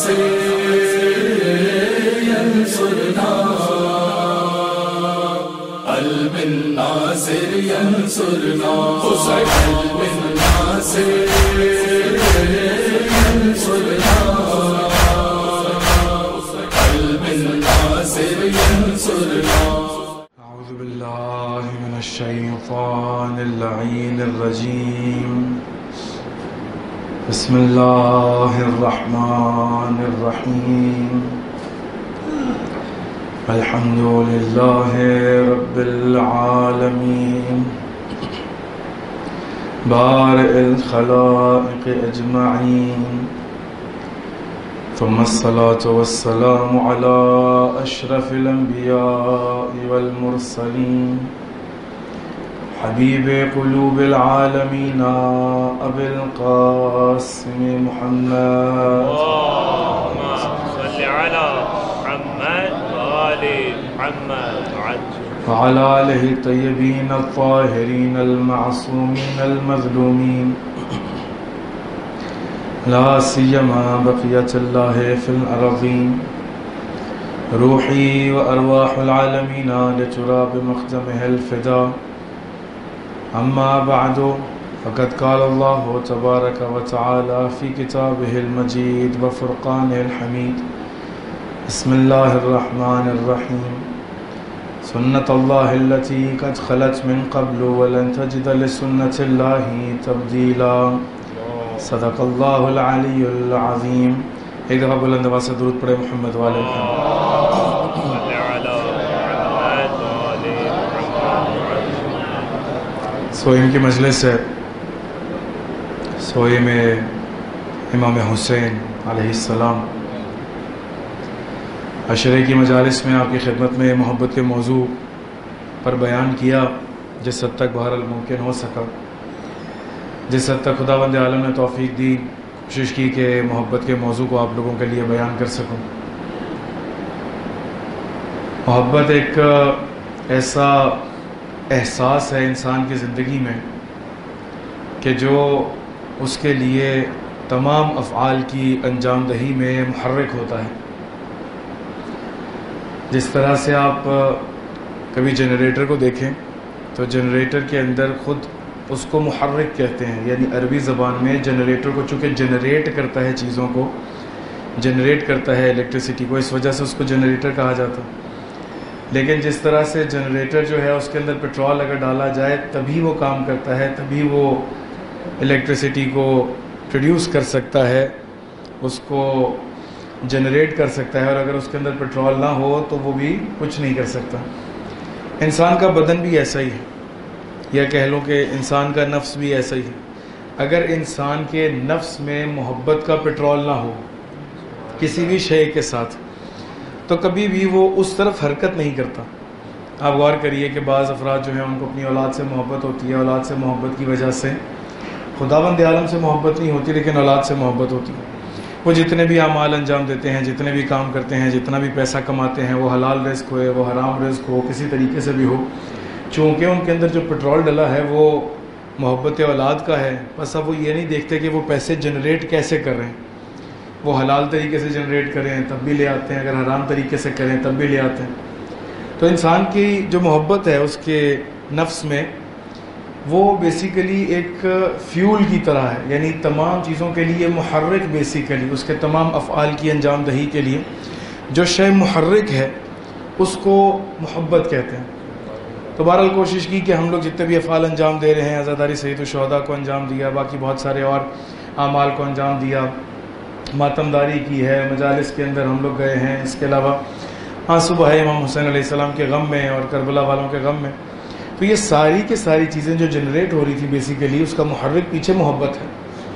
ينصرنا قلب الناصر ينصرنا قلب الناصر ينصرنا قلب الناصر ينصرنا. أعوذ بالله من الشيطان اللعين الرجيم. بسم الله الرحمن الرحيم. الحمد لله رب العالمين بارئ الخلائق أجمعين، ثم الصلاة والسلام على أشرف الأنبياء والمرسلين حبيب قلوب العالمين أبي القاسم محمد اللهم صل على محمد وآل محمد وعلى آله الطيبين الطاهرين المعصومين المظلومين، لا سيما بقية الله في الأرضين. روحي وأرواح العالمين لتراب مقدمه الفداء. أما بعد، فقد قال الله تبارك وتعالى في كتابه المجيد وفرقانه الحميد. بسم الله الرحمن الرحيم. سنة الله التي قد خلت من قبل ولن تجد لسنة الله تبديلا. صدق الله العلي العظيم. ایک دفعہ بلند آواز سے درود پڑھے محمد والے محمد. سوئم کی مجلس ہے، سوئم امام حسین علیہ السلام. عشرے کی مجالس میں آپ کی خدمت میں محبت کے موضوع پر بیان کیا جس حد تک بہرحال ممکن ہو سکا، جس حد تک خداوند عالم نے توفیق دی، کوشش کی کہ محبت کے موضوع کو آپ لوگوں کے لیے بیان کر سکوں. محبت ایک ایسا احساس ہے انسان کی زندگی میں کہ جو اس کے لیے تمام افعال کی انجام دہی میں محرک ہوتا ہے. جس طرح سے آپ کبھی جنریٹر کو دیکھیں تو جنریٹر کے اندر خود اس کو محرک کہتے ہیں، یعنی عربی زبان میں جنریٹر کو چونکہ جنریٹ کرتا ہے، چیزوں کو جنریٹ کرتا ہے الیکٹریسٹی کو، اس وجہ سے اس کو جنریٹر کہا جاتا ہے. لیکن جس طرح سے جنریٹر جو ہے اس کے اندر پیٹرول اگر ڈالا جائے تبھی وہ کام کرتا ہے، تبھی وہ الیکٹریسٹی کو پروڈیوس کر سکتا ہے، اس کو جنریٹ کر سکتا ہے، اور اگر اس کے اندر پیٹرول نہ ہو تو وہ بھی کچھ نہیں کر سکتا. انسان کا بدن بھی ایسا ہی ہے، یا کہہ لو کہ انسان کا نفس بھی ایسا ہی ہے. اگر انسان کے نفس میں محبت کا پیٹرول نہ ہو کسی بھی شے کے ساتھ تو کبھی بھی وہ اس طرف حرکت نہیں کرتا. آپ غور کریے کہ بعض افراد جو ہیں ان کو اپنی اولاد سے محبت ہوتی ہے، اولاد سے محبت کی وجہ سے خداوند عالم سے محبت نہیں ہوتی لیکن اولاد سے محبت ہوتی ہے. وہ جتنے بھی اعمال انجام دیتے ہیں، جتنے بھی کام کرتے ہیں، جتنا بھی پیسہ کماتے ہیں، وہ حلال رزق ہوئے، وہ حرام رزق ہو، کسی طریقے سے بھی ہو، چونکہ ان کے اندر جو پیٹرول ڈلا ہے وہ محبت اولاد کا ہے. بس اب وہ یہ نہیں دیکھتے کہ وہ پیسے جنریٹ کیسے کر رہے ہیں. وہ حلال طریقے سے جنریٹ کریں تب بھی لے آتے ہیں، اگر حرام طریقے سے کریں تب بھی لے آتے ہیں. تو انسان کی جو محبت ہے اس کے نفس میں، وہ بیسیکلی ایک فیول کی طرح ہے، یعنی تمام چیزوں کے لیے محرک، بیسیکلی اس کے تمام افعال کی انجام دہی کے لیے جو شے محرک ہے اس کو محبت کہتے ہیں. تو بہرحال کوشش کی کہ ہم لوگ جتنے بھی افعال انجام دے رہے ہیں، عزاداری سید الشہداء کو انجام دیا، باقی بہت سارے اور اعمال کو انجام دیا، ماتمداری کی ہے، مجالس کے اندر ہم لوگ گئے ہیں، اس کے علاوہ آنسو بہائے امام حسین علیہ السلام کے غم میں اور کربلا والوں کے غم میں. تو یہ ساری کی ساری چیزیں جو جنریٹ ہو رہی تھی بیسیکلی اس کا محرک پیچھے محبت ہے.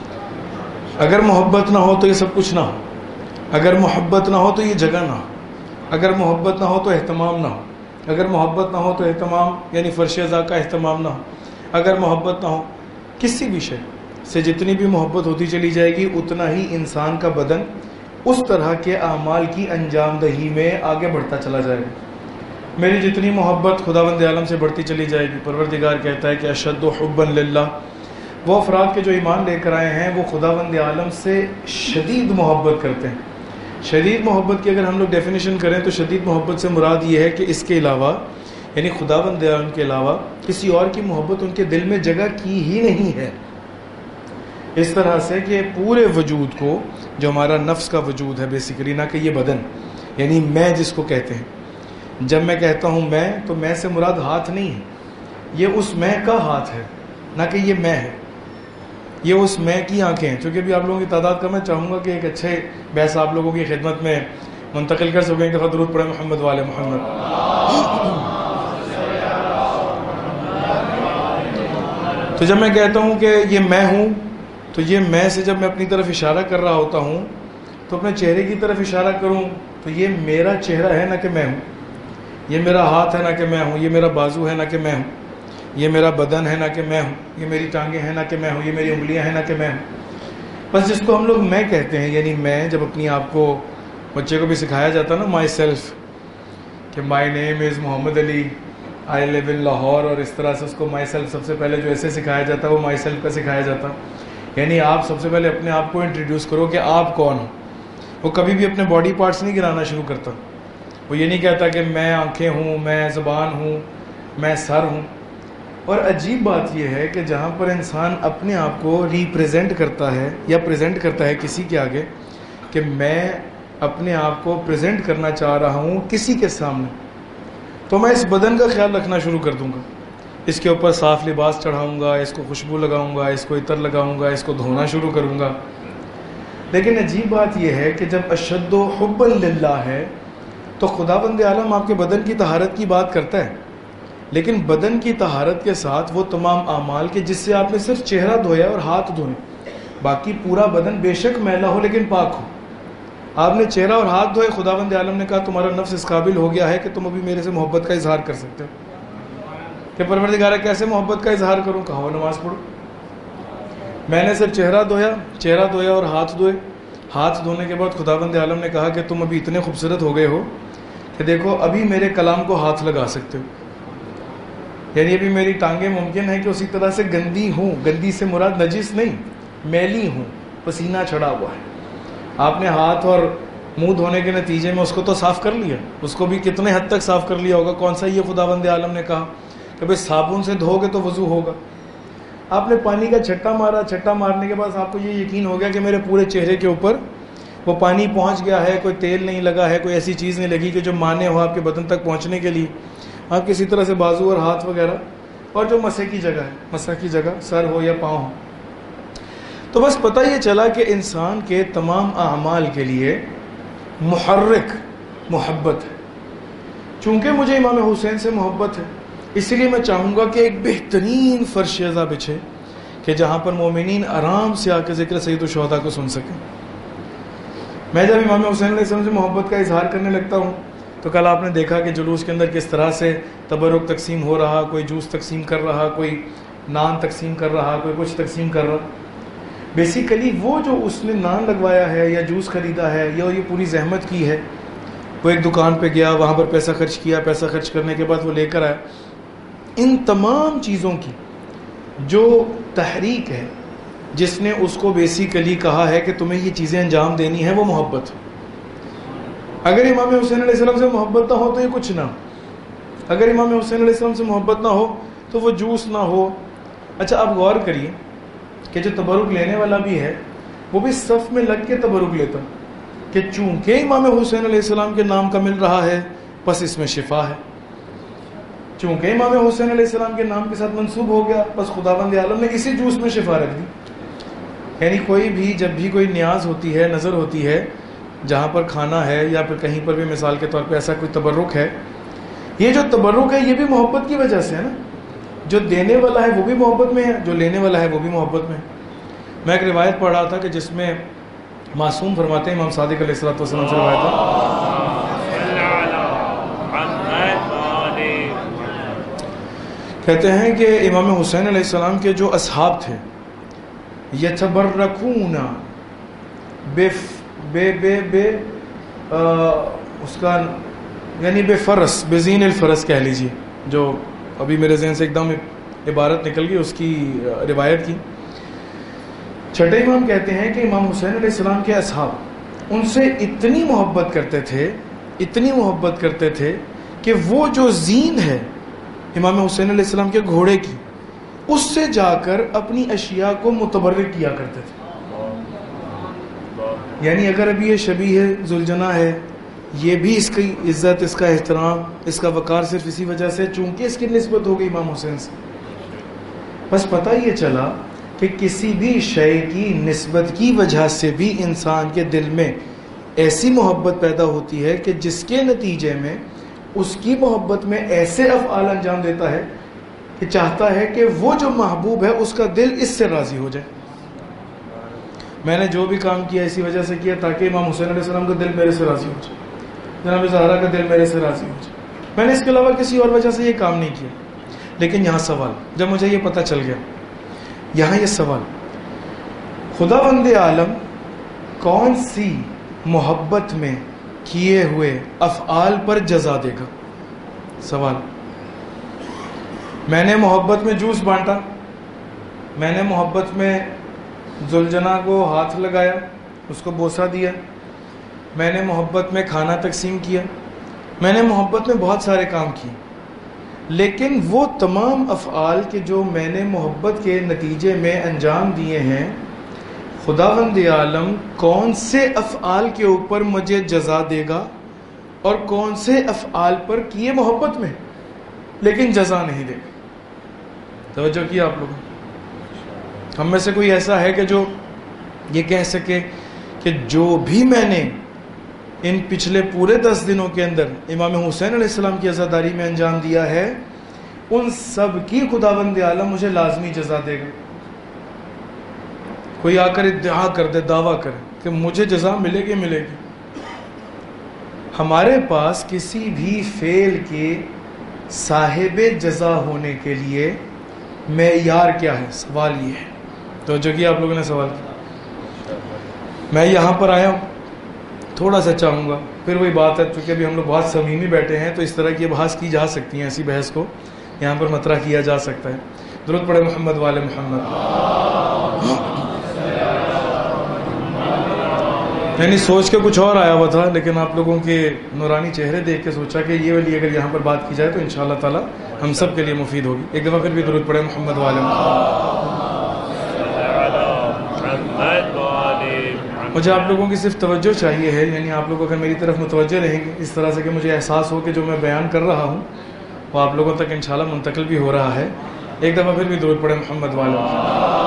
اگر محبت نہ ہو تو یہ سب کچھ نہ ہو، اگر محبت نہ ہو تو یہ جگہ نہ ہو، اگر محبت نہ ہو تو اہتمام نہ ہو، اگر محبت نہ ہو تو اہتمام یعنی فرش ازا کا اہتمام نہ ہو، اگر محبت نہ ہو کسی بھی شے سے جتنی بھی محبت ہوتی چلی جائے گی اتنا ہی انسان کا بدن اس طرح کے اعمال کی انجام دہی میں آگے بڑھتا چلا جائے گا. میری جتنی محبت خداوند عالم سے بڑھتی چلی جائے گی، پروردگار کہتا ہے کہ اشد حبا للہ، وہ افراد کے جو ایمان لے کر آئے ہیں وہ خداوند عالم سے شدید محبت کرتے ہیں. شدید محبت کی اگر ہم لوگ ڈیفینیشن کریں تو شدید محبت سے مراد یہ ہے کہ اس کے علاوہ یعنی خداوند عالم کے علاوہ کسی اور کی محبت ان کے دل میں جگہ کی ہی نہیں ہے. اس طرح سے کہ پورے وجود کو جو ہمارا نفس کا وجود ہے بیسیکلی، نہ کہ یہ بدن یعنی میں جس کو کہتے ہیں. جب میں کہتا ہوں میں تو میں سے مراد ہاتھ نہیں ہے، یہ اس میں کا ہاتھ ہے، نہ کہ یہ میں ہے. یہ اس میں کی آنکھیں ہیں. چونکہ ابھی آپ لوگوں کی تعداد کا میں چاہوں گا کہ ایک اچھے بحث آپ لوگوں کی خدمت میں منتقل کر سکیں. ایک دفعہ درود پڑھیں محمد والے محمد. تو جب میں کہتا ہوں کہ یہ میں ہوں تو یہ میں سے جب میں اپنی طرف اشارہ کر رہا ہوتا ہوں تو اپنے چہرے کی طرف اشارہ کروں تو یہ میرا چہرہ ہے نہ کہ میں ہوں. یہ میرا ہاتھ ہے نہ کہ میں ہوں. یہ میرا بازو ہے نہ کہ میں ہوں. یہ میرا بدن ہے نہ کہ میں ہوں. یہ میری ٹانگیں ہیں نہ کہ میں ہوں. یہ میری انگلیاں ہیں نہ کہ میں ہوں. بس جس کو ہم لوگ میں کہتے ہیں یعنی میں جب اپنی آپ کو بچے کو بھی سکھایا جاتا نا مائی سیلف کہ مائی نیم از محمد علی آئی لیو ان لاہور، اور اس طرح سے اس کو مائی سیلف سب سے پہلے جو ایسے سکھایا جاتا ہے وہ مائی سیلف کا سکھایا جاتا. یعنی آپ سب سے پہلے اپنے آپ کو انٹروڈیوس کرو کہ آپ کون ہو. وہ کبھی بھی اپنے باڈی پارٹس نہیں گرانا شروع کرتا. وہ یہ نہیں کہتا کہ میں آنکھیں ہوں، میں زبان ہوں، میں سر ہوں. اور عجیب بات یہ ہے کہ جہاں پر انسان اپنے آپ کو ریپریزنٹ کرتا ہے یا پریزنٹ کرتا ہے کسی کے آگے کہ میں اپنے آپ کو پریزنٹ کرنا چاہ رہا ہوں کسی کے سامنے، تو میں اس بدن کا خیال رکھنا شروع کر دوں گا. اس کے اوپر صاف لباس چڑھاؤں گا، اس کو خوشبو لگاؤں گا، اس کو عطر لگاؤں گا، اس کو دھونا شروع کروں گا. لیکن عجیب بات یہ ہے کہ جب اشد حب للہ ہے تو خداوند عالم آپ کے بدن کی طہارت کی بات کرتا ہے، لیکن بدن کی طہارت کے ساتھ وہ تمام اعمال کے جس سے آپ نے صرف چہرہ دھویا اور ہاتھ دھوئے، باقی پورا بدن بے شک میلا ہو لیکن پاک ہو. آپ نے چہرہ اور ہاتھ دھوئے، خداوند عالم نے کہا تمہارا نفس اس قابل ہو گیا ہے کہ تم ابھی میرے سے محبت کا اظہار کر سکتے ہو. کہ پروردگارہ کیسے محبت کا اظہار کروں؟ کہا نماز پڑھو. میں نے صرف چہرہ دھویا اور ہاتھ دھوئے. ہاتھ دھونے کے بعد خداوند عالم نے کہا کہ تم ابھی اتنے خوبصورت ہو گئے ہو کہ دیکھو ابھی میرے کلام کو ہاتھ لگا سکتے ہو. یعنی ابھی میری ٹانگیں ممکن ہے کہ اسی طرح سے گندی ہوں. گندی سے مراد نجس نہیں، میلی ہوں، پسینہ چڑھا ہوا ہے. آپ نے ہاتھ اور منہ دھونے کے نتیجے میں اس کو تو صاف کر لیا. اس کو بھی کتنے حد تک صاف کر لیا ہوگا؟ کون سا یہ خداوند عالم نے کہا کہ بھئی صابن سے دھو گے تو وضو ہوگا. آپ نے پانی کا چھٹا مارا، چھٹا مارنے کے بعد آپ کو یہ یقین ہو گیا کہ میرے پورے چہرے کے اوپر وہ پانی پہنچ گیا ہے، کوئی تیل نہیں لگا ہے، کوئی ایسی چیز نہیں لگی کہ جو مانے ہو آپ کے بدن تک پہنچنے کے لیے. آپ کسی طرح سے بازو اور ہاتھ وغیرہ اور جو مسح کی جگہ ہے، مسح کی جگہ سر ہو یا پاؤں ہو. تو بس پتہ یہ چلا کہ انسان کے تمام اعمال کے لیے محرک محبت ہے. چونکہ مجھے امام حسین سے محبت ہے اس لیے میں چاہوں گا کہ ایک بہترین فرش ازا بچھے کہ جہاں پر مومنین آرام سے آ کے ذکر سید الشہداء کو سن سکیں. میں جب امام حسین علیہ السلام سے محبت کا اظہار کرنے لگتا ہوں تو کل آپ نے دیکھا کہ جلوس کے اندر کس طرح سے تبرک تقسیم ہو رہا، کوئی جوس تقسیم کر رہا، کوئی نان تقسیم کر رہا، کوئی کچھ تقسیم کر رہا. بیسیکلی وہ جو اس نے نان لگوایا ہے یا جوس خریدا ہے یا یہ پوری زحمت کی ہے، وہ ایک دکان پہ گیا، وہاں پر پیسہ خرچ کیا، پیسہ خرچ کرنے کے بعد وہ لے کر آیا. ان تمام چیزوں کی جو تحریک ہے جس نے اس کو بیسیکلی کہا ہے کہ تمہیں یہ چیزیں انجام دینی ہے، وہ محبت. اگر امام حسین علیہ السلام سے محبت نہ ہو تو یہ کچھ نہ. اگر امام حسین علیہ السلام سے محبت نہ ہو تو وہ جوس نہ ہو. اچھا آپ غور کریے کہ جو تبرک لینے والا بھی ہے وہ بھی صف میں لگ کے تبرک لیتا کہ چونکہ امام حسین علیہ السلام کے نام کا مل رہا ہے بس اس میں شفا ہے. چونکہ امام حسین علیہ السلام کے نام کے ساتھ منسوب ہو گیا بس خداوند عالم نے اسی جوس میں شفا رکھ دی. یعنی کوئی بھی جب بھی کوئی نیاز ہوتی ہے، نظر ہوتی ہے، جہاں پر کھانا ہے یا پھر کہیں پر بھی مثال کے طور پہ ایسا کوئی تبرک ہے، یہ جو تبرک ہے یہ بھی محبت کی وجہ سے ہے نا. جو دینے والا ہے وہ بھی محبت میں ہے، جو لینے والا ہے وہ بھی محبت میں ہے. میں ایک روایت پڑھ رہا تھا کہ جس میں معصوم فرماتے ہیں، امام صادق علیہ الصلوۃ والسلام سے روایت ہے، کہتے ہیں کہ امام حسین علیہ السلام کے جو اصحاب تھے یتبرکون بے بے بے بے اس کا یعنی بے فرس، بے زین الفرس کہہ لیجیے، جو ابھی میرے ذہن سے ایک دم عبارت نکل گئی اس کی روایت کی. چھٹے امام کہتے ہیں کہ امام حسین علیہ السلام کے اصحاب ان سے اتنی محبت کرتے تھے کہ وہ جو زین ہے امام حسین علیہ السلام کے گھوڑے کی، اس سے جا کر اپنی اشیاء کو متبرک کیا کرتے تھے. یعنی اگر ابھی یہ شبیہ ذوالجناح ہے، یہ بھی اس کی عزت، اس کا احترام، اس کا وقار صرف اسی وجہ سے چونکہ اس کی نسبت ہو گئی امام حسین سے. بس پتہ یہ چلا کہ کسی بھی شے کی نسبت کی وجہ سے بھی انسان کے دل میں ایسی محبت پیدا ہوتی ہے کہ جس کے نتیجے میں اس کی محبت میں ایسے افعال انجام دیتا ہے کہ چاہتا ہے کہ وہ جو محبوب ہے اس کا دل اس سے راضی ہو جائے. میں نے جو بھی کام کیا اسی وجہ سے کیا تاکہ امام حسین علیہ السلام کا دل میرے سے راضی ہو جائے، جناب زہرا کا دل میرے سے راضی ہو جائے. میں نے اس کے علاوہ کسی اور وجہ سے یہ کام نہیں کیا. لیکن یہاں سوال، جب مجھے یہ پتہ چل گیا، یہاں یہ سوال، خداوند عالم کون سی محبت میں کیے ہوئے افعال پر جزا دے گا؟ سوال. میں نے محبت میں جوس بانٹا، میں نے محبت میں ذوالجناح کو ہاتھ لگایا، اس کو بوسہ دیا، میں نے محبت میں کھانا تقسیم کیا، میں نے محبت میں بہت سارے کام کیے، لیکن وہ تمام افعال کے جو میں نے محبت کے نتیجے میں انجام دیے ہیں، خداوند عالم کون سے افعال کے اوپر مجھے جزا دے گا اور کون سے افعال پر کیے محبت میں لیکن جزا نہیں دے گا؟ توجہ کیا آپ لوگوں؟ ہم میں سے کوئی ایسا ہے کہ جو یہ کہہ سکے کہ جو بھی میں نے ان پچھلے پورے 10 دنوں کے اندر امام حسین علیہ السلام کی عزاداری میں انجام دیا ہے، ان سب کی خداوند عالم مجھے لازمی جزا دے گا؟ کوئی آ کر ادعا کر دے، دعویٰ کرے کہ مجھے جزا ملے گی. ہمارے پاس کسی بھی فعل کے صاحب جزا ہونے کے لیے معیار کیا ہے؟ سوال یہ ہے. تو جو کہ آپ لوگوں نے سوال کیا، میں یہاں پر آیا ہوں، تھوڑا سا چاہوں گا، پھر وہی بات ہے چونکہ ابھی ہم لوگ بہت سمیمی بیٹھے ہیں تو اس طرح کی بحث کی جا سکتی ہیں، ایسی بحث کو یہاں پر مطرح کیا جا سکتا ہے. درود پڑھے محمد والے محمد. یعنی سوچ کے کچھ اور آیا ہوا تھا، لیکن آپ لوگوں کے نورانی چہرے دیکھ کے سوچا کہ یہ والی اگر یہاں پر بات کی جائے تو انشاءاللہ تعالی ہم سب کے لیے مفید ہوگی. ایک دفعہ پھر بھی درود پڑھے محمد والے محمد. مجھے آپ لوگوں کی صرف توجہ چاہیے ہے، یعنی آپ لوگ اگر میری طرف متوجہ رہیں گے اس طرح سے کہ مجھے احساس ہو کہ جو میں بیان کر رہا ہوں وہ آپ لوگوں تک انشاءاللہ منتقل بھی ہو رہا ہے. ایک دفعہ پھر بھی درود پڑھے محمد والے محمد.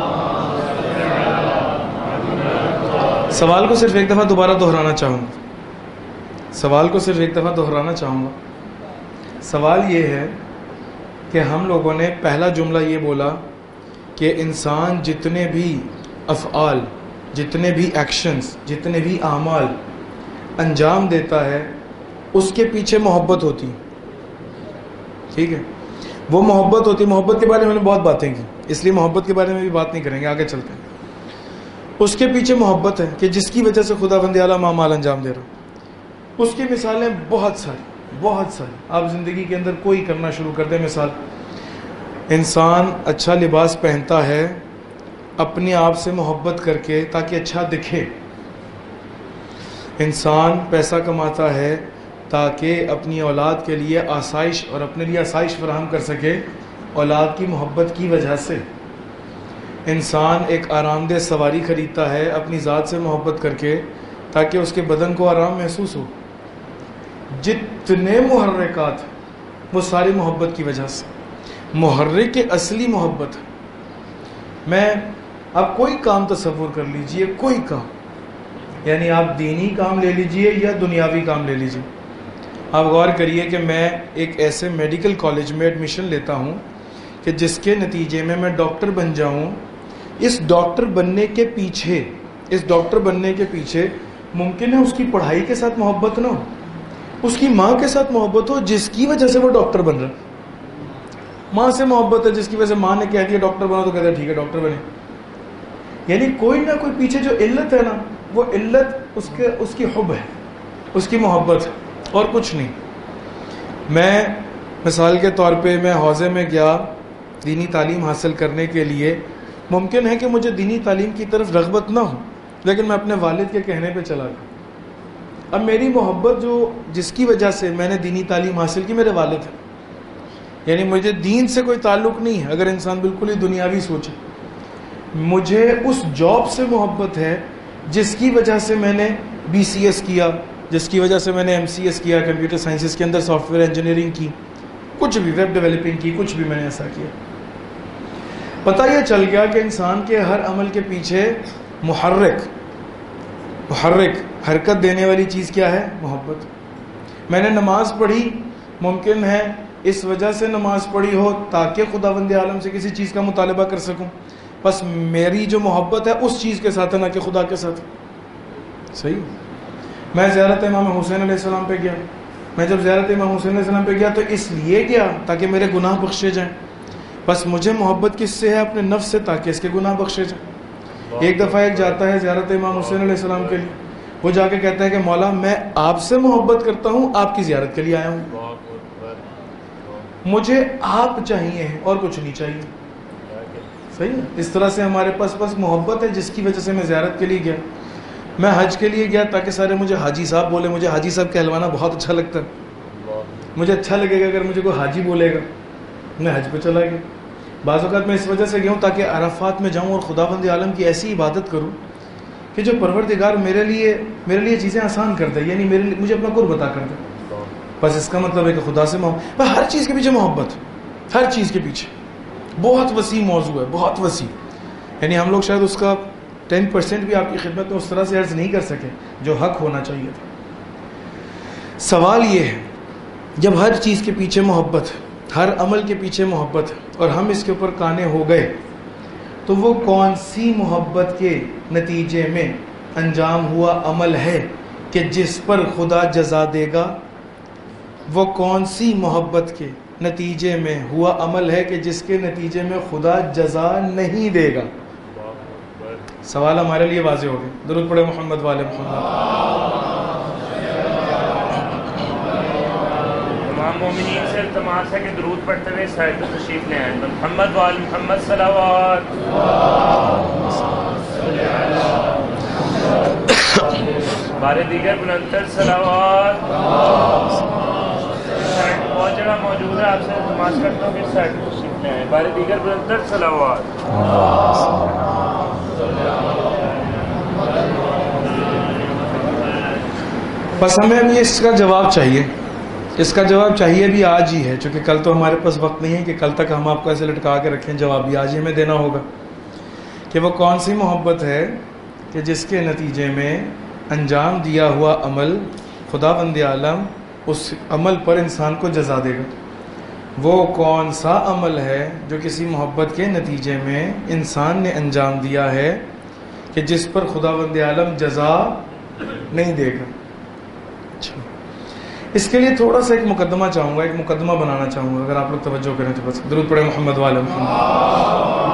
سوال کو صرف ایک دفعہ دوبارہ دہرانا چاہوں گا. سوال یہ ہے کہ ہم لوگوں نے پہلا جملہ یہ بولا کہ انسان جتنے بھی افعال، جتنے بھی ایکشنز، جتنے بھی اعمال انجام دیتا ہے اس کے پیچھے محبت ہوتی. ٹھیک ہے، وہ محبت ہوتی. محبت کے بارے میں نے بہت باتیں کی، اس لیے محبت کے بارے میں بھی بات نہیں کریں گے، آگے چلتے ہیں. اس کے پیچھے محبت ہے کہ جس کی وجہ سے خداوند اعلیٰ اعمال انجام دے رہا. اس کی مثالیں بہت ساری آپ زندگی کے اندر کوئی کرنا شروع کر دیں. مثال، انسان اچھا لباس پہنتا ہے اپنے آپ سے محبت کر کے تاکہ اچھا دکھے. انسان پیسہ کماتا ہے تاکہ اپنی اولاد کے لیے آسائش اور اپنے لیے آسائش فراہم کر سکے اولاد کی محبت کی وجہ سے. انسان ایک آرام دہ سواری خریدتا ہے اپنی ذات سے محبت کر کے تاکہ اس کے بدن کو آرام محسوس ہو. جتنے محرکات وہ ساری محبت کی وجہ سے. محرک کے اصلی محبت ہے. میں آپ کوئی کام تصور کر لیجئے، کوئی کام، یعنی آپ دینی کام لے لیجئے یا دنیاوی کام لے لیجئے. آپ غور کریے کہ میں ایک ایسے میڈیکل کالج میں ایڈمیشن لیتا ہوں کہ جس کے نتیجے میں ڈاکٹر بن جاؤں. اس ڈاکٹر بننے کے پیچھے ممکن ہے اس کی پڑھائی کے ساتھ محبت نہ ہو، اس کی ماں کے ساتھ محبت ہو جس کی وجہ سے وہ ڈاکٹر بن رہا. ماں سے محبت ہے جس کی وجہ سے ماں نے کہہ دیا ڈاکٹر بنا تو کہتا ہے ٹھیک ہے ڈاکٹر بنے. یعنی کوئی نہ کوئی پیچھے جو علت ہے نا، وہ علت اس کی حب ہے، اس کی محبت ہے اور کچھ نہیں. میں مثال کے طور پہ میں حوزے میں گیا دینی تعلیم حاصل کرنے کے لیے. ممکن ہے کہ مجھے دینی تعلیم کی طرف رغبت نہ ہو، لیکن میں اپنے والد کے کہنے پہ چلا گیا. اب میری محبت جس کی وجہ سے میں نے دینی تعلیم حاصل کی میرے والد ہیں. یعنی مجھے دین سے کوئی تعلق نہیں ہے اگر انسان بالکل ہی دنیاوی سوچے. مجھے اس جاب سے محبت ہے جس کی وجہ سے میں نے BCS کیا, جس کی وجہ سے میں نے MCS کیا, کمپیوٹر سائنسز کے اندر سافٹ ویئر انجینئرنگ کی, کچھ بھی ویب ڈیولپنگ کی, کچھ بھی میں نے ایسا کیا. پتہ یہ چل گیا کہ انسان کے ہر عمل کے پیچھے محرک حرکت دینے والی چیز کیا ہے؟ محبت. میں نے نماز پڑھی, ممکن ہے اس وجہ سے نماز پڑھی ہو تاکہ خداوند عالم سے کسی چیز کا مطالبہ کر سکوں, بس میری جو محبت ہے اس چیز کے ساتھ ہے نہ کہ خدا کے ساتھ. صحیح. میں زیارت امام حسین علیہ السلام پہ گیا. میں جب زیارت امام حسین علیہ السلام پہ گیا تو اس لیے گیا تاکہ میرے گناہ بخشے جائیں. بس مجھے محبت کس سے ہے؟ اپنے نفس سے, تاکہ اس کے گناہ بخشے جائیں. ایک دفعہ ایک جاتا ہے زیارت امام حسین علیہ السلام کے لیے, وہ جا کے کہتا ہے کہ مولا میں آپ سے محبت کرتا ہوں, آپ کی زیارت کے لیے آیا ہوں, مجھے آپ چاہیے اور کچھ نہیں چاہیے. صحیح. اس طرح سے ہمارے پاس بس محبت ہے جس کی وجہ سے میں زیارت کے لیے گیا. میں حج کے لیے گیا تاکہ سارے مجھے حاجی صاحب بولے. مجھے حاجی صاحب کہلوانا بہت اچھا لگتا ہے. مجھے اچھا لگے گا اگر مجھے کوئی حاجی بولے گا. میں حج پہ چلا گیا. بعض اوقات میں اس وجہ سے گیا ہوں تاکہ عرفات میں جاؤں اور خداوند عالم کی ایسی عبادت کروں کہ جو پروردگار میرے لیے چیزیں آسان کر دے, یعنی مجھے اپنا قرب عطا کر دے. بس اس کا مطلب ہے کہ خدا سے محبت. ہر چیز کے پیچھے محبت, ہر چیز کے پیچھے. بہت وسیع موضوع ہے, بہت وسیع. یعنی ہم لوگ شاید اس کا 10% بھی آپ کی خدمت میں اس طرح سے عرض نہیں کر سکے جو حق ہونا چاہیے تھا. سوال یہ ہے, جب ہر چیز کے پیچھے محبت, ہر عمل کے پیچھے محبت, اور ہم اس کے اوپر کانے ہو گئے, تو وہ کون سی محبت کے نتیجے میں انجام ہوا عمل ہے کہ جس پر خدا جزا دے گا؟ وہ کون سی محبت کے نتیجے میں ہوا عمل ہے کہ جس کے نتیجے میں خدا جزا نہیں دے گا؟ سوال ہمارے لیے واضح ہو گیا. درود پڑھے محمد والے محمد. تمام مومنین سے التماس ہے کہ درود پڑھتے ہوئے سائڈ پہ تشریف لے آئیں. محمد وال محمد صلوات. بارے دیگر بلندتر صلوات. بہت جگہ موجود ہے, آپ سے التماس کرتا ہوں کہ سائڈ پہ تشریف لے آئیں. بارے دیگر بلندتر صلوات. بس ہمیں ابھی اس کا جواب چاہیے. اس کا جواب چاہیے بھی آج ہی ہے, چونکہ کل تو ہمارے پاس وقت نہیں ہے کہ کل تک ہم آپ کو ایسے لٹکا کے رکھیں. جواب بھی آج ہی ہمیں دینا ہوگا کہ وہ کون سی محبت ہے کہ جس کے نتیجے میں انجام دیا ہوا عمل خداوند عالم اس عمل پر انسان کو جزا دے گا. وہ کون سا عمل ہے جو کسی محبت کے نتیجے میں انسان نے انجام دیا ہے کہ جس پر خداوند عالم جزا نہیں دے گا؟ اس کے لیے تھوڑا سا ایک مقدمہ چاہوں گا, ایک مقدمہ بنانا چاہوں گا, اگر آپ لوگ توجہ کریں تو. بس درود پڑھے محمد والے محمد.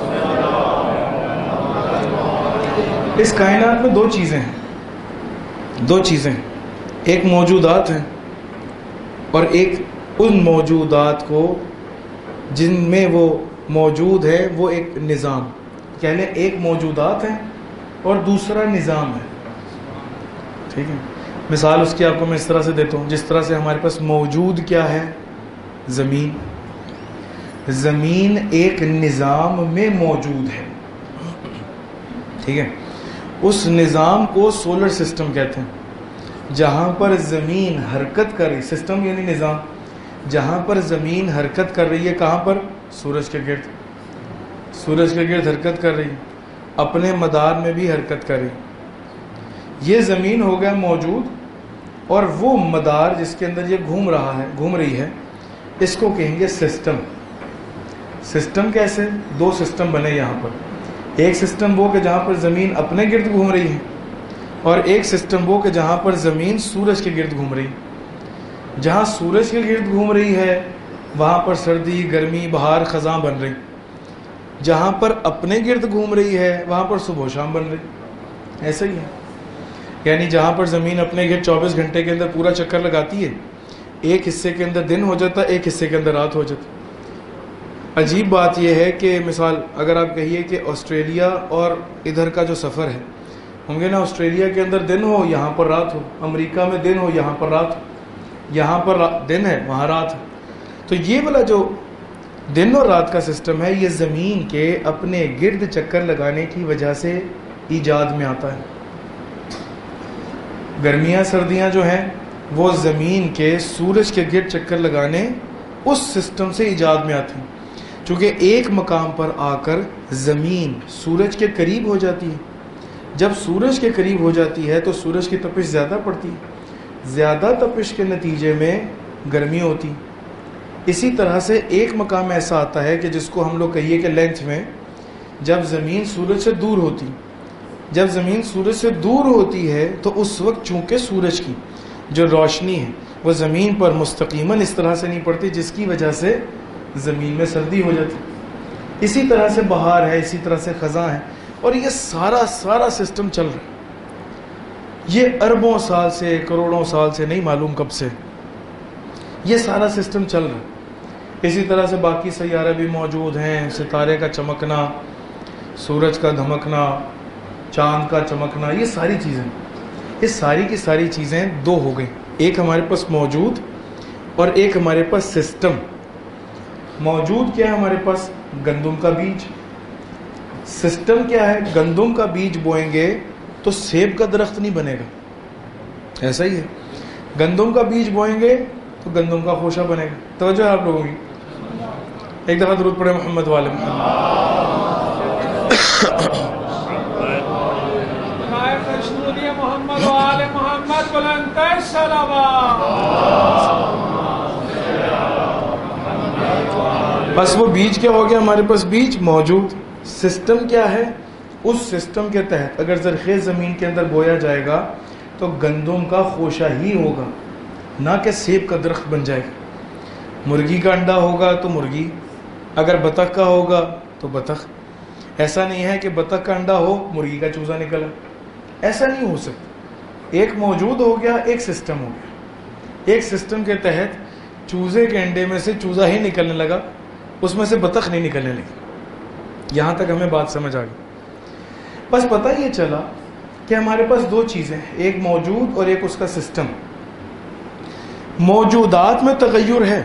اس کائنات میں دو چیزیں ہیں. ایک موجودات ہیں اور ایک ان موجودات کو جن میں وہ موجود ہے وہ ایک نظام. کہہ لیں ایک موجودات ہیں اور دوسرا نظام ہے. ٹھیک ہے. مثال اس کی آپ کو میں اس طرح سے دیتا ہوں, جس طرح سے ہمارے پاس موجود کیا ہے؟ زمین. زمین ایک نظام میں موجود ہے. ٹھیک ہے. اس نظام کو سولر سسٹم کہتے ہیں. جہاں پر زمین حرکت کر رہی, سسٹم یعنی نظام, جہاں پر زمین حرکت کر رہی ہے کہاں پر؟ سورج کے گرد. سورج کے گرد حرکت کر رہی, اپنے مدار میں بھی حرکت کر رہی. یہ زمین ہو گیا موجود, اور وہ مدار جس کے اندر یہ گھوم رہی ہے, اس کو کہیں گے سسٹم. سسٹم کیسے؟ دو سسٹم بنے یہاں پر. ایک سسٹم وہ کہ جہاں پر زمین اپنے گرد گھوم رہی ہے, اور ایک سسٹم وہ کہ جہاں پر زمین سورج کے گرد گھوم رہی ہے. جہاں سورج کے گرد گھوم رہی ہے وہاں پر سردی, گرمی, بہار, خزاں بن رہی. جہاں پر اپنے گرد گھوم رہی ہے وہاں پر صبح و شام بن رہی. ایسا ہی ہے. یعنی جہاں پر زمین اپنے گرد 24 گھنٹے کے اندر پورا چکر لگاتی ہے, ایک حصے کے اندر دن ہو جاتا ہے, ایک حصے کے اندر رات ہو جاتی. عجیب بات یہ ہے کہ مثال اگر آپ کہیے کہ آسٹریلیا اور ادھر کا جو سفر ہے ممکن ہے آسٹریلیا کے اندر دن ہو، یہاں پر رات ہو، امریکہ میں دن ہو، یہاں پر رات ہو، یہاں پر دن ہے وہاں رات ہے. تو یہ والا جو دن اور رات کا سسٹم ہے یہ زمین کے اپنے گرد چکر لگانے کی وجہ سے ایجاد میں آتا ہے. گرمیاں سردیاں جو ہیں وہ زمین کے سورج کے گرد چکر لگانے اس سسٹم سے ایجاد میں آتی ہیں. چونکہ ایک مقام پر آ کر زمین سورج کے قریب ہو جاتی ہے. جب سورج کے قریب ہو جاتی ہے تو سورج کی تپش زیادہ پڑتی ہے، زیادہ تپش کے نتیجے میں گرمی ہوتی. اسی طرح سے ایک مقام ایسا آتا ہے کہ جس کو ہم لوگ کہیے کہ لینتھ میں، جب زمین سورج سے دور ہوتی، جب زمین سورج سے دور ہوتی ہے تو اس وقت چونکہ سورج کی جو روشنی ہے وہ زمین پر مستقیماً اس طرح سے نہیں پڑتی، جس کی وجہ سے زمین میں سردی ہو جاتی. اسی طرح سے بہار ہے، اسی طرح سے خزاں ہے، اور یہ سارا سسٹم چل رہا ہے. یہ اربوں سال سے، کروڑوں سال سے، نہیں معلوم کب سے یہ سارا سسٹم چل رہا ہے. اسی طرح سے باقی سیارے بھی موجود ہیں، ستارے کا چمکنا، سورج کا دھمکنا، چاند کا چمکنا، یہ ساری چیزیں، یہ ساری کی ساری چیزیں دو ہو گئی. ایک ہمارے پاس موجود اور ایک ہمارے پاس سسٹم. موجود کیا ہے ہمارے پاس؟ گندم کا بیج. سسٹم کیا ہے؟ گندم کا بیج بوئیں گے تو سیب کا درخت نہیں بنے گا. ایسا ہی ہے، گندم کا بیج بوئیں گے تو گندم کا خوشہ بنے گا. توجہ ہے آپ لوگوں کی؟ ایک دفعہ درود پڑھے محمد والے محمد. محمد وآل محمد بلند صلوات. بس وہ بیج کیا ہو گیا ہمارے پاس؟ بیج موجود. سسٹم کیا ہے؟ اس سسٹم کے تحت اگر زرخیز زمین کے اندر بویا جائے گا تو گندم کا خوشہ ہی ہوگا، نہ کہ سیب کا درخت بن جائے گا. مرغی کا انڈا ہوگا تو مرغی، اگر بطخ کا ہوگا تو بطخ. ایسا نہیں ہے کہ بطخ کا انڈا ہو مرغی کا چوزا نکلا، ایسا نہیں ہو سکتا. ایک موجود ہو گیا، ایک سسٹم ہو گیا. ایک سسٹم کے تحت چوزے کے انڈے میں سے چوزا ہی نکلنے لگا، اس میں سے بطخ نہیں نکلنے لگی. یہاں تک ہمیں بات سمجھ آ گئی. بس پتہ یہ چلا کہ ہمارے پاس دو چیزیں، ایک موجود اور ایک اس کا سسٹم. موجودات میں تغیر ہے،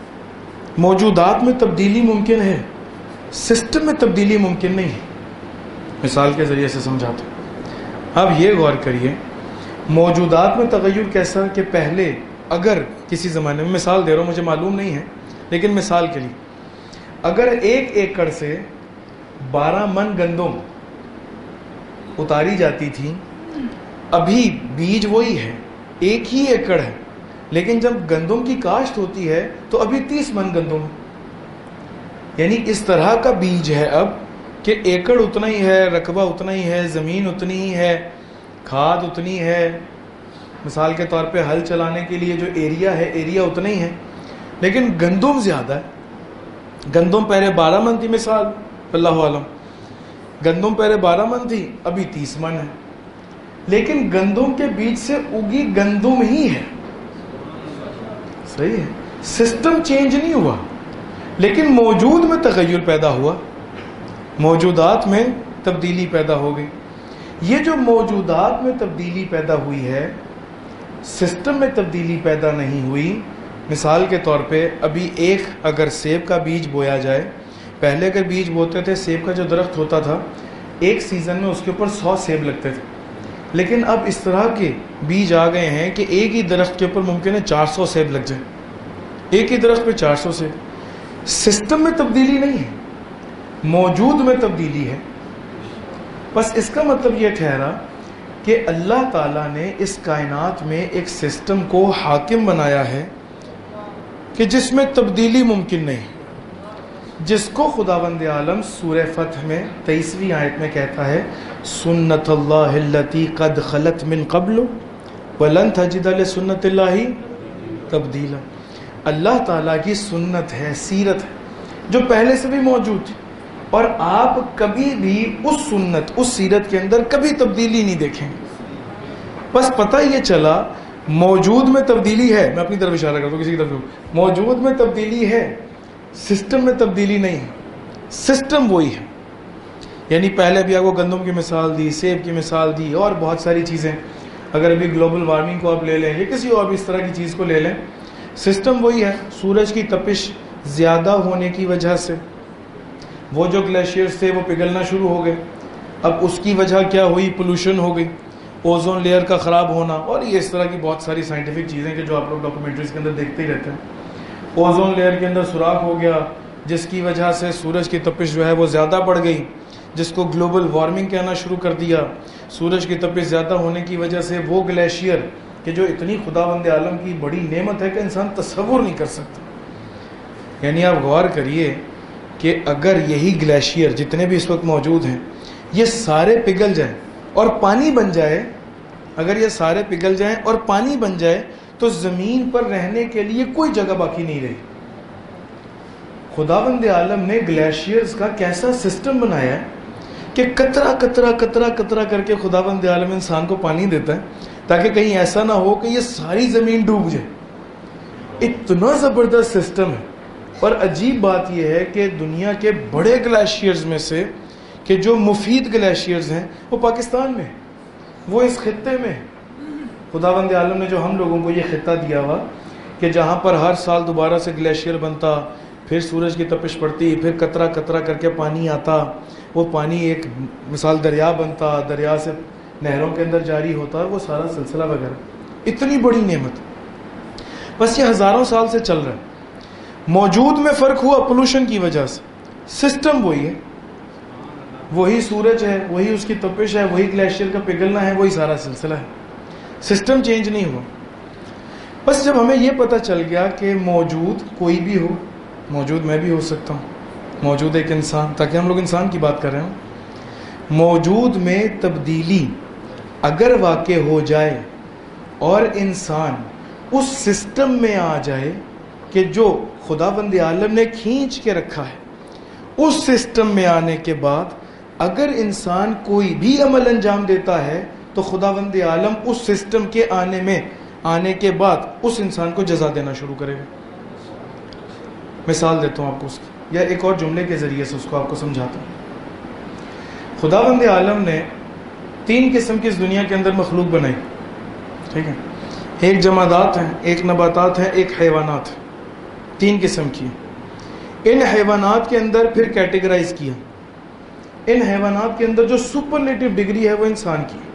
موجودات میں تبدیلی ممکن ہے، سسٹم میں تبدیلی ممکن نہیں ہے. مثال کے ذریعے سے سمجھاتا ہوں. اب یہ غور کریے، موجودات میں تغیر کیسا کہ پہلے اگر کسی زمانے میں، مثال دے رہا ہوں مجھے معلوم نہیں ہے لیکن مثال کے لیے، اگر 1 ایکڑ سے 12 من گندم اتاری جاتی تھی، ابھی بیج وہی ہے، 1 ہی ایکڑ ہے، لیکن جب گندم کی کاشت ہوتی ہے تو ابھی 30 من گندم. یعنی اس طرح کا بیج ہے اب کہ ایکڑ اتنا ہی ہے، رقبہ اتنا ہی ہے، زمین اتنی ہی ہے، کھاد اتنی ہے. مثال کے طور پہ ہل چلانے کے لیے جو ایریا ہے، ایریا اتنا ہی ہے، لیکن گندم زیادہ ہے. گندم پہلے 12 من تھی، مثال اللہ عالم، گندم پہلے 12 من تھی، ابھی 30 من ہے، لیکن گندم کے بیج سے اگی گندم ہی ہے. صحیح ہے، سسٹم چینج نہیں ہوا، لیکن موجود میں تغیر پیدا ہوا، موجودات میں تبدیلی پیدا ہو گئی. یہ جو موجودات میں تبدیلی پیدا ہوئی ہے، سسٹم میں تبدیلی پیدا نہیں ہوئی. مثال کے طور پہ ابھی ایک اگر سیب کا بیج بویا جائے، پہلے اگر بیج بوتے تھے، سیب کا جو درخت ہوتا تھا ایک سیزن میں اس کے اوپر 100 سیب لگتے تھے، لیکن اب اس طرح کے بیج آ گئے ہیں کہ ایک ہی درخت کے اوپر ممکن ہے 400 سیب لگ جائیں، ایک ہی درخت پہ 400 سیب. سسٹم میں تبدیلی نہیں ہے، موجود میں تبدیلی ہے. بس اس کا مطلب یہ ٹھہرا کہ اللہ تعالیٰ نے اس کائنات میں ایک سسٹم کو حاکم بنایا ہے کہ جس میں تبدیلی ممکن نہیں، جس کو خداوند عالم سورہ فتح میں 23ویں آیت میں کہتا ہے سنت اللہ التی قد خلت من قبل ولن تجد لسنت اللہ تبدیلا. اللہ تعالیٰ کی سنت ہے، سیرت ہے جو پہلے سے بھی موجود تھی، اور آپ کبھی بھی اس سنت، اس سیرت کے اندر کبھی تبدیلی نہیں دیکھیں گے. بس پتہ یہ چلا موجود میں تبدیلی ہے، میں اپنی طرف اشارہ کرتا ہوں، کسی کی طرف، موجود میں تبدیلی ہے، سسٹم میں تبدیلی نہیں ہے. سسٹم وہی ہے، یعنی پہلے بھی آپ کو گندم کی مثال دی، سیب کی مثال دی اور بہت ساری چیزیں. اگر ابھی گلوبل وارمنگ کو آپ لے لیں یا کسی اور بھی اس طرح کی چیز کو لے لیں، سسٹم وہی ہے. سورج کی تپش زیادہ ہونے کی وجہ سے وہ جو گلیشیئرز تھے وہ پگھلنا شروع ہو گئے. اب اس کی وجہ کیا ہوئی؟ پولوشن ہو گئی، اوزون لیئر کا خراب ہونا، اور یہ اس طرح کی بہت ساری سائنٹیفک چیزیں کہ جو آپ لوگ ڈاکومنٹریز کے اندر دیکھتے ہی رہتے ہیں. اوزون لیئر کے اندر سوراخ ہو گیا جس کی وجہ سے سورج کی تپش جو ہے وہ زیادہ بڑھ گئی، جس کو گلوبل وارمنگ کہنا شروع کر دیا. سورج کی تپش زیادہ ہونے کی وجہ سے وہ گلیشیئر کہ جو اتنی خداوند عالم کی بڑی نعمت ہے کہ انسان تصور نہیں کر سکتا. یعنی آپ غور کریے کہ اگر یہی گلیشیئر جتنے بھی اس وقت موجود ہیں یہ سارے پگھل جائیں اور پانی بن جائے، اگر یہ سارے پگھل جائیں اور پانی بن جائے تو زمین پر رہنے کے لیے کوئی جگہ باقی نہیں رہی. خداوند عالم نے گلیشیئرز کا کیسا سسٹم بنایا ہے کہ قطرہ قطرہ قطرہ قطرہ کر کے خداوند عالم انسان کو پانی دیتا ہے تاکہ کہیں ایسا نہ ہو کہ یہ ساری زمین ڈوب جائے. اتنا زبردست سسٹم ہے. اور عجیب بات یہ ہے کہ دنیا کے بڑے گلیشیئرز میں سے کہ جو مفید گلیشیئرز ہیں وہ پاکستان میں، وہ اس خطے میں. خداوند عالم نے جو ہم لوگوں کو یہ خطہ دیا ہوا کہ جہاں پر ہر سال دوبارہ سے گلیشیئر بنتا، پھر سورج کی تپش پڑتی، پھر قطرہ قطرہ کر کے پانی آتا، وہ پانی ایک مثال دریا بنتا، دریا سے نہروں کے اندر جاری ہوتا، وہ سارا سلسلہ وغیرہ. اتنی بڑی نعمت، بس یہ ہزاروں سال سے چل رہا ہے. موجود میں فرق ہوا پولوشن کی وجہ سے، سسٹم وہی ہے، وہی سورج ہے، وہی اس کی تپش ہے، وہی گلیشیئر کا پگھلنا ہے، وہی سارا سلسلہ ہے. سسٹم چینج نہیں ہوا. بس جب ہمیں یہ پتہ چل گیا کہ موجود کوئی بھی ہو، موجود میں بھی ہو سکتا ہوں، موجود ایک انسان، تاکہ ہم لوگ انسان کی بات کر رہے ہیں، موجود میں تبدیلی اگر واقع ہو جائے اور انسان اس سسٹم میں آ جائے کہ جو خداوند عالم نے کھینچ کے رکھا ہے، اس سسٹم میں آنے کے بعد اگر انسان کوئی بھی عمل انجام دیتا ہے تو خداوند عالم اس سسٹم کے آنے کے بعد اس انسان کو جزا دینا شروع کرے گا. مثال دیتا ہوں آپ کو اس کی، یا ایک اور جملے کے ذریعے سے اس کو آپ کو سمجھاتا ہوں. خداوند عالم نے 3 قسم کی اس دنیا کے اندر مخلوق بنائی، ٹھیک ہے؟ ایک جمادات ہیں، ایک نباتات ہیں، ایک حیوانات ہیں. 3 قسم کی. ان حیوانات کے اندر پھر کیٹیگرائز کیا. ان حیوانات کے اندر جو سپرلیٹو ڈگری ہے وہ انسان کی.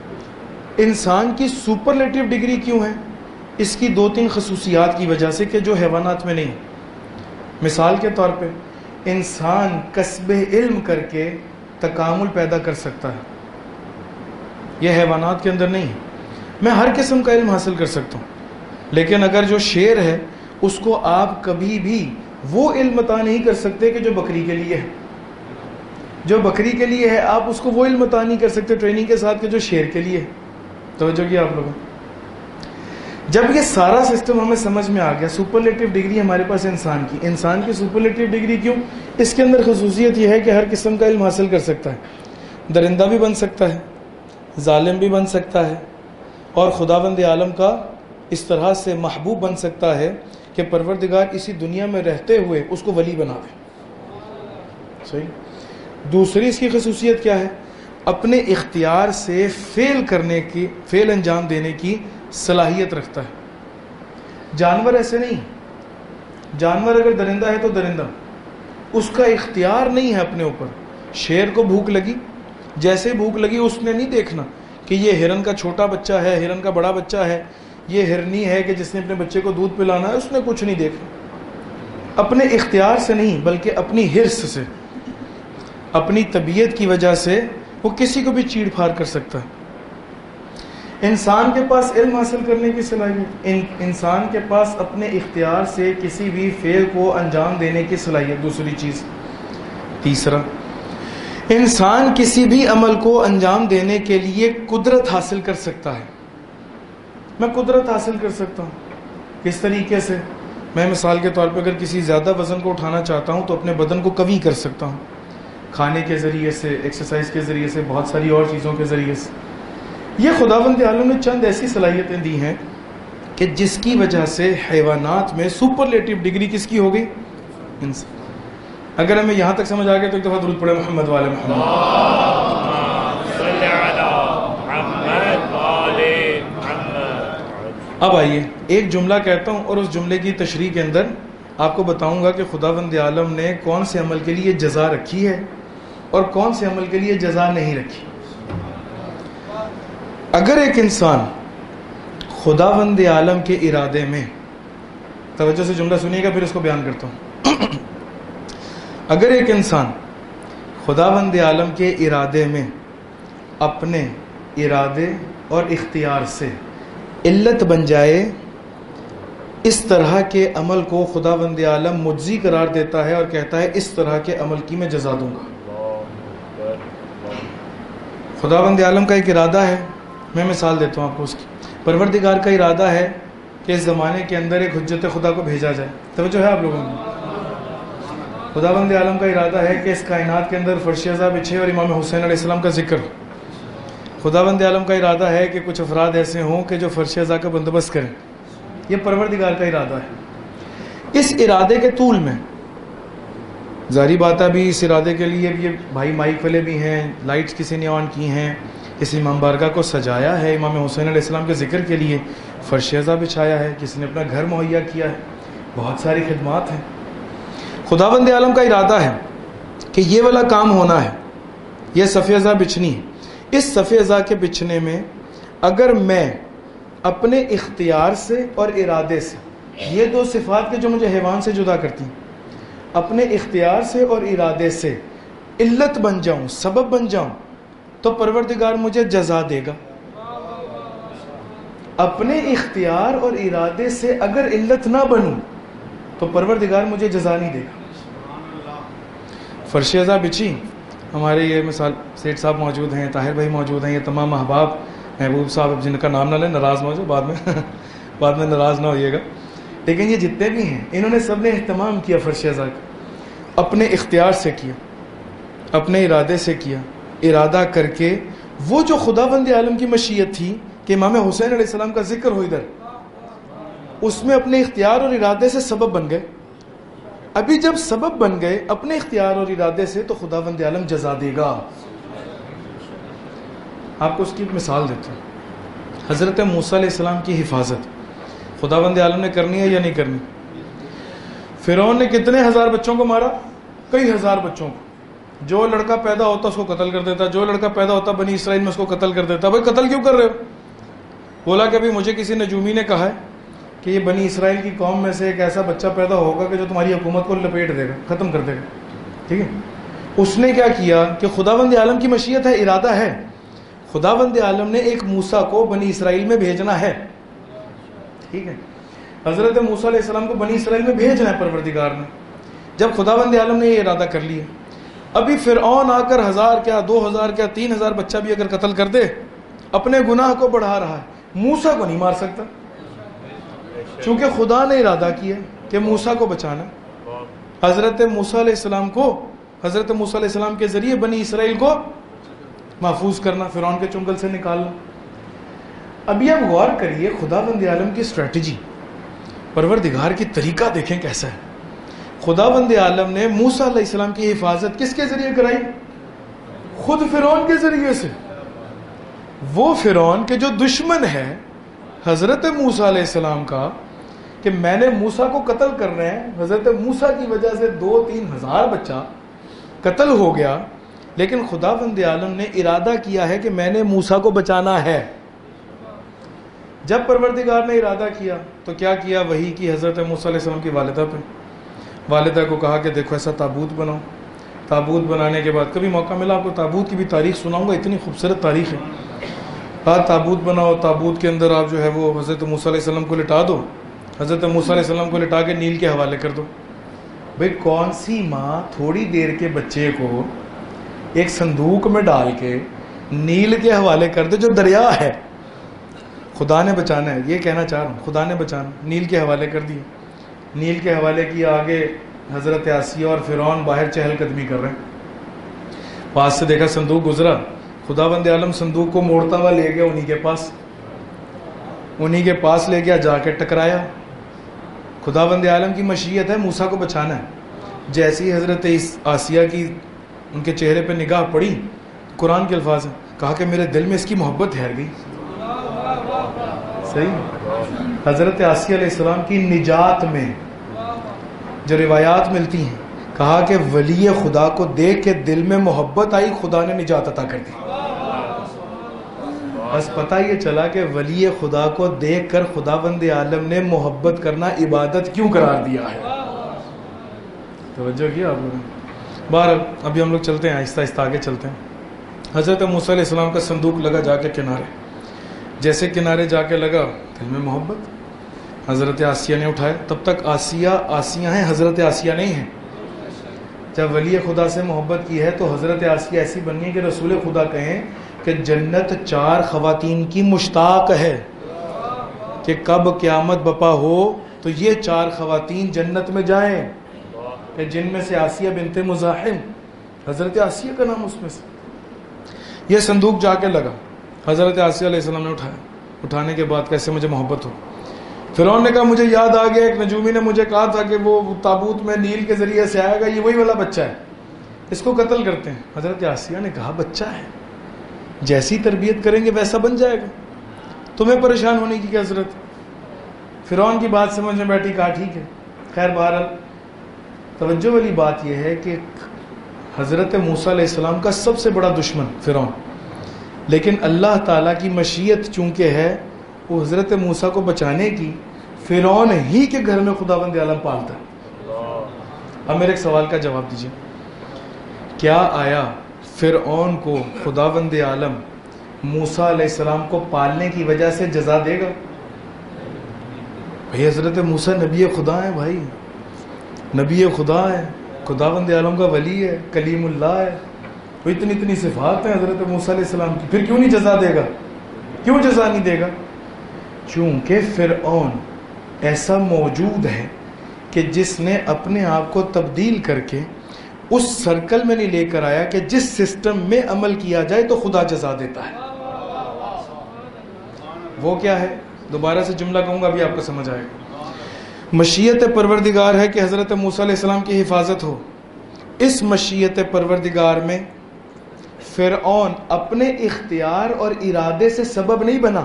انسان کی سپرلیٹو ڈگری کیوں ہے؟ اس کی 2-3 خصوصیات کی وجہ سے کہ جو حیوانات میں نہیں. مثال کے طور پہ انسان کسب علم کر کے تکامل پیدا کر سکتا ہے، یہ حیوانات کے اندر نہیں ہے. میں ہر قسم کا علم حاصل کر سکتا ہوں، لیکن اگر جو شیر ہے اس کو آپ کبھی بھی وہ علم عطا نہیں کر سکتے کہ جو بکری کے لیے ہے. جو بکری کے لیے ہے آپ اس کو وہ علم عطا نہیں کر سکتے ٹریننگ کے ساتھ کہ جو شیر کے لیے ہے. توجہ کیا آپ لوگوں؟ جب یہ سارا سسٹم ہمیں سمجھ میں آ گیا، سپرلیٹو ڈگری ہمارے پاس انسان کی. انسان کی سپرلیٹو ڈگری کیوں؟ اس کے اندر خصوصیت یہ ہے کہ ہر قسم کا علم حاصل کر سکتا ہے. درندہ بھی بن سکتا ہے، ظالم بھی بن سکتا ہے، اور خداوند عالم کا اس طرح سے محبوب بن سکتا ہے کہ پروردگار اسی دنیا میں رہتے ہوئے اس کو ولی بنا دے. صحیح. دوسری اس کی خصوصیت کیا ہے؟ اپنے اختیار سے فعل انجام دینے کی صلاحیت رکھتا ہے. جانور ایسے نہیں. جانور اگر درندہ ہے تو درندہ، اس کا اختیار نہیں ہے اپنے اوپر. شیر کو بھوک لگی، جیسے بھوک لگی اس نے نہیں دیکھنا کہ یہ ہرن کا چھوٹا بچہ ہے، ہرن کا بڑا بچہ ہے، یہ ہرنی ہے کہ جس نے اپنے بچے کو دودھ پلانا ہے، اس نے کچھ نہیں دیکھنا. اپنے اختیار سے نہیں بلکہ اپنی حرص سے، اپنی طبیعت کی وجہ سے وہ کسی کو بھی چیڑ پھاڑ کر سکتا ہے. انسان کے پاس علم حاصل کرنے کی صلاحیت، انسان کے پاس اپنے اختیار سے کسی بھی فعل کو انجام دینے کی صلاحیت. دوسری چیز. تیسرا، انسان کسی بھی عمل کو انجام دینے کے لیے قدرت حاصل کر سکتا ہے. میں قدرت حاصل کر سکتا ہوں. کس طریقے سے؟ میں مثال کے طور پہ اگر کسی زیادہ وزن کو اٹھانا چاہتا ہوں تو اپنے بدن کو قوی کر سکتا ہوں، کھانے کے ذریعے سے، ایکسرسائز کے ذریعے سے، بہت ساری اور چیزوں کے ذریعے سے. یہ خداوند عالم نے چند ایسی صلاحیتیں دی ہیں کہ جس کی وجہ سے حیوانات میں سپرلیٹو ڈگری کس کی ہو گئی؟ انسان. اگر ہمیں یہاں تک سمجھ آ گیا تو ایک دفعہ درود پڑھے محمد والے محمد. اب آئیے ایک جملہ کہتا ہوں اور اس جملے کی تشریح کے اندر آپ کو بتاؤں گا کہ خداوند عالم نے کون سے عمل کے لیے جزا رکھی ہے اور کون سے عمل کے لیے جزا نہیں رکھی. اگر ایک انسان خداوند عالم کے ارادے میں، توجہ سے جملہ سنیے گا پھر اس کو بیان کرتا ہوں. اگر ایک انسان خداوند عالم کے ارادے میں اپنے ارادے اور اختیار سے علت بن جائے، اس طرح کے عمل کو خداوند عالم مجزی قرار دیتا ہے اور کہتا ہے اس طرح کے عمل کی میں جزا دوں گا. خداوند عالم کا ایک ارادہ ہے، میں مثال دیتا ہوں آپ کو اس کی. پروردگار کا ارادہ ہے کہ اس زمانے کے اندر ایک حجت خدا کو بھیجا جائے. توجہ ہے آپ لوگوں کو؟ خداوند عالم کا ارادہ ہے کہ اس کائنات کے اندر فرش ازا بچھے اور امام حسین علیہ السلام کا ذکر. خداوند عالم کا ارادہ ہے کہ کچھ افراد ایسے ہوں کہ جو فرش ازا کا بندوبست کریں. یہ پروردگار کا ارادہ ہے. اس ارادے کے طول میں ظاہری بات ہے بھی اس ارادے کے لیے یہ بھائی مائک والے بھی ہیں، لائٹس کسی نے آن کی ہیں، کسی امام بارگاہ کو سجایا ہے، امام حسین علیہ السلام کے ذکر کے لیے فرش ازا بچھایا ہے، کسی نے اپنا گھر مہیا کیا ہے، بہت ساری خدمات ہیں. خداوند عالم کا ارادہ ہے کہ یہ والا کام ہونا ہے، یہ صف ازا بچھنی ہے. اس صف ازا کے بچھنے میں اگر میں اپنے اختیار سے اور ارادے سے، یہ دو صفات کے جو مجھے حیوان سے جدا کرتی ہیں، اپنے اختیار سے اور ارادے سے علت بن جاؤں، سبب بن جاؤں، تو پروردگار مجھے جزا دے گا. اپنے اختیار اور ارادے سے اگر علت نہ بنوں تو پروردگار مجھے جزا نہیں دے گا. فرش ازا بچھی، ہمارے یہ مثال سیٹھ صاحب موجود ہیں، طاہر بھائی موجود ہیں، یہ تمام احباب، محبوب صاحب جن کا نام نہ لیں ناراض نہ ہو جائے بعد میں ناراض نہ ہوئیے گا. لیکن یہ جتنے بھی ہیں انہوں نے سب نے اہتمام کیا فرش ازا کا، اپنے اختیار سے کیا، اپنے ارادے سے کیا. ارادہ کر کے وہ جو خداوند عالم کی مشیت تھی کہ امام حسین علیہ السلام کا ذکر ہو ادھر، اس میں اپنے اختیار اور ارادے سے سبب بن گئے. ابھی جب سبب بن گئے اپنے اختیار اور ارادے سے تو خداوند عالم جزا دے گا. آپ کو اس کی مثال دیتا ہوں. حضرت موسیٰ علیہ السلام کی حفاظت خداوند عالم نے کرنی ہے یا نہیں کرنی؟ فرعون نے کتنے ہزار بچوں کو مارا؟ کئی ہزار بچوں کو. جو لڑکا پیدا ہوتا اس کو قتل کر دیتا، جو لڑکا پیدا ہوتا بنی اسرائیل میں اس کو قتل کر دیتا. بھائی قتل کیوں کر رہے ہو؟ بولا کہ ابھی مجھے کسی نجومی نے کہا ہے کہ یہ بنی اسرائیل کی قوم میں سے ایک ایسا بچہ پیدا ہوگا کہ جو تمہاری حکومت کو لپیٹ دے گا، ختم کر دے گا. ٹھیک ہے. اس نے کیا کیا کہ خداوند عالم کی مشیت ہے، ارادہ ہے، خداوند عالم نے ایک موسیٰ کو بنی اسرائیل میں بھیجنا ہے. ٹھیک ہے. حضرت موسیٰ علیہ السلام کو بنی اسرائیل میں بھیجنا ہے پروردگار نے. جب خداوند عالم نے یہ ارادہ کر لیا، ابھی فرعون آ کر 1000 کیا 2000 کیا 3000 بچہ بھی اگر قتل کر دے اپنے گناہ کو بڑھا رہا ہے. موسیٰ کو نہیں مار سکتا چونکہ خدا نے ارادہ کیا کہ موسیٰ کو بچانا. حضرت موسیٰ علیہ السلام کو، حضرت موسیٰ علیہ السلام کے ذریعے بنی اسرائیل کو محفوظ کرنا، فرعون کے چنگل سے نکالنا. ابھی آپ غور کریے خداوند عالم کی اسٹریٹجی، پروردگار کی طریقہ دیکھیں کیسا ہے. خداوند عالم نے موسیٰ علیہ السلام کی حفاظت کس کے ذریعے کرائی؟ خود فرعون کے ذریعے سے. وہ فرعون کے جو دشمن ہے حضرت موسیٰ علیہ السلام کا، کہ میں نے موسیٰ کو قتل کرنا ہے، حضرت موسیٰ کی وجہ سے 2-3 ہزار بچہ قتل ہو گیا، لیکن خداوند عالم نے ارادہ کیا ہے کہ میں نے موسیٰ کو بچانا ہے. جب پروردگار نے ارادہ کیا تو کیا کیا؟ وحی کی حضرت موسیٰ علیہ السلام کی والدہ پہ. والدہ کو کہا کہ دیکھو ایسا تابوت بناؤ. تابوت بنانے کے بعد کبھی موقع ملا آپ کو تابوت کی بھی تاریخ سناؤں گا، اتنی خوبصورت تاریخ ہے. تابوت بناؤ، تابوت کے اندر آپ جو ہے وہ حضرت موسیٰ علیہ السلام کو لٹا دو. حضرت موسیٰ علیہ السلام کو لٹا کے نیل کے حوالے کر دو. بھئی کون سی ماں تھوڑی دیر کے بچے کو ایک صندوق میں ڈال کے نیل کے حوالے کر دے جو دریا ہے؟ خدا نے بچانا ہے، یہ کہنا چاہ رہا ہوں، خدا نے بچانا. نیل کے حوالے کر دیے. نیل کے حوالے کیا. آگے حضرت آسیہ اور فرعون باہر چہل قدمی کر رہے ہیں. پاس سے دیکھا صندوق گزرا، خداوند عالم صندوق کو موڑتا ہوا لے گیا انہی کے پاس لے گیا، جا کے ٹکرایا. خداوند عالم کی مشیت ہے موسیٰ کو بچانا ہے. جیسی حضرت آسیہ کی ان کے چہرے پہ نگاہ پڑی، قرآن کے الفاظ ہیں، کہا کہ میرے دل میں اس کی محبت ٹھہر گئی. صحیح. حضرت آسیہ علیہ السلام کی نجات میں جو روایات ملتی ہیں، کہا کہ ولی خدا کو دیکھ کے دل میں محبت آئی، خدا نے نجات عطا کر دی. بس پتہ یہ چلا کہ ولی خدا کو دیکھ کر خداوند عالم نے محبت کرنا عبادت کیوں قرار دیا ہے. توجہ کیا آپ لوگوں نے؟ بہرحال ابھی ہم لوگ چلتے ہیں، آہستہ آہستہ آگے چلتے ہیں. حضرت موسیٰ علیہ السلام کا صندوق لگا جا کے کنارے، جیسے کنارے جا کے لگا دل میں محبت. حضرت آسیہ نے اٹھایا. تب تک آسیہ ہیں، حضرت آسیہ نہیں ہیں. جب ولی خدا سے محبت کی ہے تو حضرت آسیہ ایسی بنی ہے کہ رسول خدا کہیں کہ جنت 4 خواتین کی مشتاق ہے کہ کب قیامت بپا ہو تو یہ 4 خواتین جنت میں جائیں، کہ جن میں سے آسیہ بنت مزاحم، حضرت آسیہ کا نام اس میں سے. یہ صندوق جا کے لگا. حضرت آسیہ علیہ السلام نے اٹھایا. اٹھانے کے بعد کیسے مجھے محبت ہو. فرعون نے کہا مجھے یاد آ گیا، ایک نجومی نے مجھے کہا تھا کہ وہ تابوت میں نیل کے ذریعے سے آئے گا، یہ وہی والا بچہ ہے، اس کو قتل کرتے ہیں. حضرت آسیہ نے کہا بچہ ہے، جیسی تربیت کریں گے ویسا بن جائے گا، تمہیں پریشان ہونے کی کیا ضرورت. فرعون کی بات سمجھ میں بیٹھی، کہا ٹھیک ہے. خیر بہرحال توجہ والی بات یہ ہے کہ حضرت موسیٰ علیہ السلام کا سب سے بڑا دشمن فرعون، لیکن اللہ تعالیٰ کی مشیت چونکہ ہے وہ حضرت موسیٰ کو بچانے کی، فرعون ہی کے گھر میں خداوند عالم پالتا ہے. اب میرے ایک سوال کا جواب دیجیے، کیا آیا فرعون کو خداوند عالم موسیٰ علیہ السلام کو پالنے کی وجہ سے جزا دے گا؟ بھائی حضرت موسیٰ نبی خدا ہے، بھائی نبی خدا ہے، خداوند عالم کا ولی ہے، کلیم اللہ ہے، وہ اتنی صفات ہیں حضرت موسیٰ علیہ السلام کی، پھر کیوں نہیں جزا دے گا؟ کیوں جزا نہیں دے گا؟ چونکہ فرعون ایسا موجود ہے کہ جس نے اپنے آپ کو تبدیل کر کے اس سرکل میں نہیں لے کر آیا کہ جس سسٹم میں عمل کیا جائے تو خدا جزا دیتا ہے. وہ کیا ہے؟ دوبارہ سے جملہ کہوں گا، ابھی آپ کو سمجھ آئے گا. مشیت پروردگار ہے کہ حضرت موسیٰ علیہ السلام کی حفاظت ہو. اس مشیت پروردگار میں فرعون اپنے اختیار اور ارادے سے سبب نہیں بنا،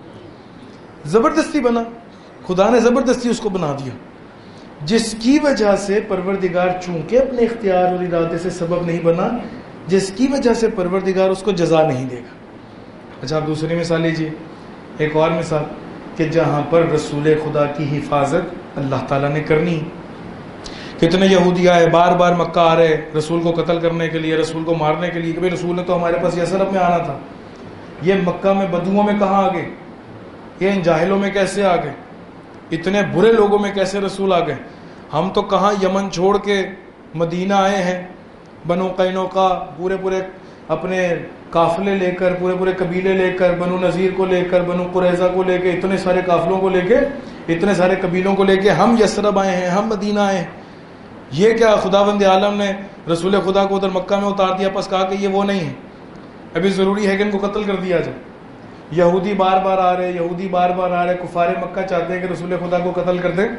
زبردستی بنا. خدا نے زبردستی اس کو بنا دیا، جس کی وجہ سے پروردگار چونکہ اپنے اختیار اور ارادے سے سبب نہیں بنا، جس کی وجہ سے پروردگار اس کو جزا نہیں دے گا. اچھا آپ دوسری مثال لیجیے، ایک اور مثال کہ جہاں پر رسول خدا کی حفاظت اللہ تعالیٰ نے کرنی. کتنے یہودی آئے بار بار مکہ آ رہے رسول کو قتل کرنے کے لیے، رسول کو مارنے کے لیے، کہ رسول نے تو ہمارے پاس یثرب میں آنا تھا، یہ مکہ میں بدوؤں میں کہاں آ گئے، یہ ان جاہلوں میں کیسے آ گئے، اتنے برے لوگوں میں کیسے رسول آ گئے. ہم تو کہاں یمن چھوڑ کے مدینہ آئے ہیں، بنو قینوقا پورے اپنے قافلے لے کر، پورے قبیلے لے کر، بنو نذیر کو لے کر، بنو قریظہ کو لے کے، اتنے سارے قافلوں کو لے کے، اتنے سارے قبیلوں کو لے کے ہم یثرب آئے ہیں، ہم مدینہ آئے ہیں. یہ کیا خداوند عالم نے رسول خدا کو ادھر مکہ میں اتار دیا، پس کہا کہ یہ وہ نہیں ہے، ابھی ضروری ہے کہ ان کو قتل کر دیا جائے. یہودی بار بار آ رہے، کفار مکہ چاہتے ہیں کہ رسول خدا کو قتل کر دیں،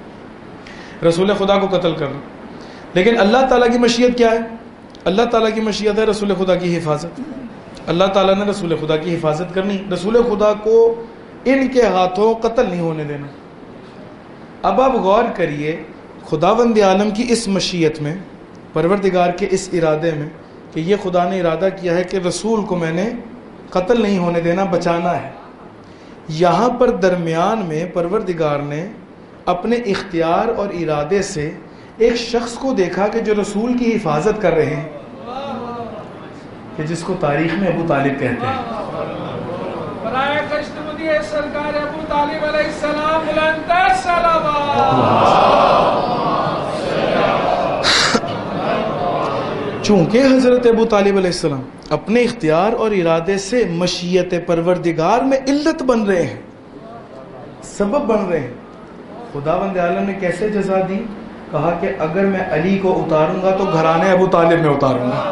رسول خدا کو قتل کر دیں. لیکن اللہ تعالیٰ کی مشیت کیا ہے؟ اللہ تعالیٰ کی مشیت ہے رسول خدا کی حفاظت. اللہ تعالیٰ نے رسول خدا کی حفاظت کرنی، رسول خدا کو ان کے ہاتھوں قتل نہیں ہونے دینا. اب آپ غور کریے خداوند عالم کی اس مشیت میں، پروردگار کے اس ارادے میں کہ یہ خدا نے ارادہ کیا ہے کہ رسول کو میں نے قتل نہیں ہونے دینا، بچانا ہے. یہاں پر درمیان میں پروردگار نے اپنے اختیار اور ارادے سے ایک شخص کو دیکھا کہ جو رسول کی حفاظت کر رہے ہیں، کہ جس کو تاریخ میں ابو طالب کہتے ہیں. برائے کشتمدی سرکار ابو طالب علیہ السلام بلند صلوات. چونکہ حضرت ابو طالب علیہ السلام اپنے اختیار اور ارادے سے مشیت پروردگار میں علت بن رہے ہیں، سبب بن رہے ہیں. خداوند عالم نے کیسے جزا دی؟ کہا کہ اگر میں علی کو اتاروں گا تو گھرانے ابو طالب میں اتاروں گا.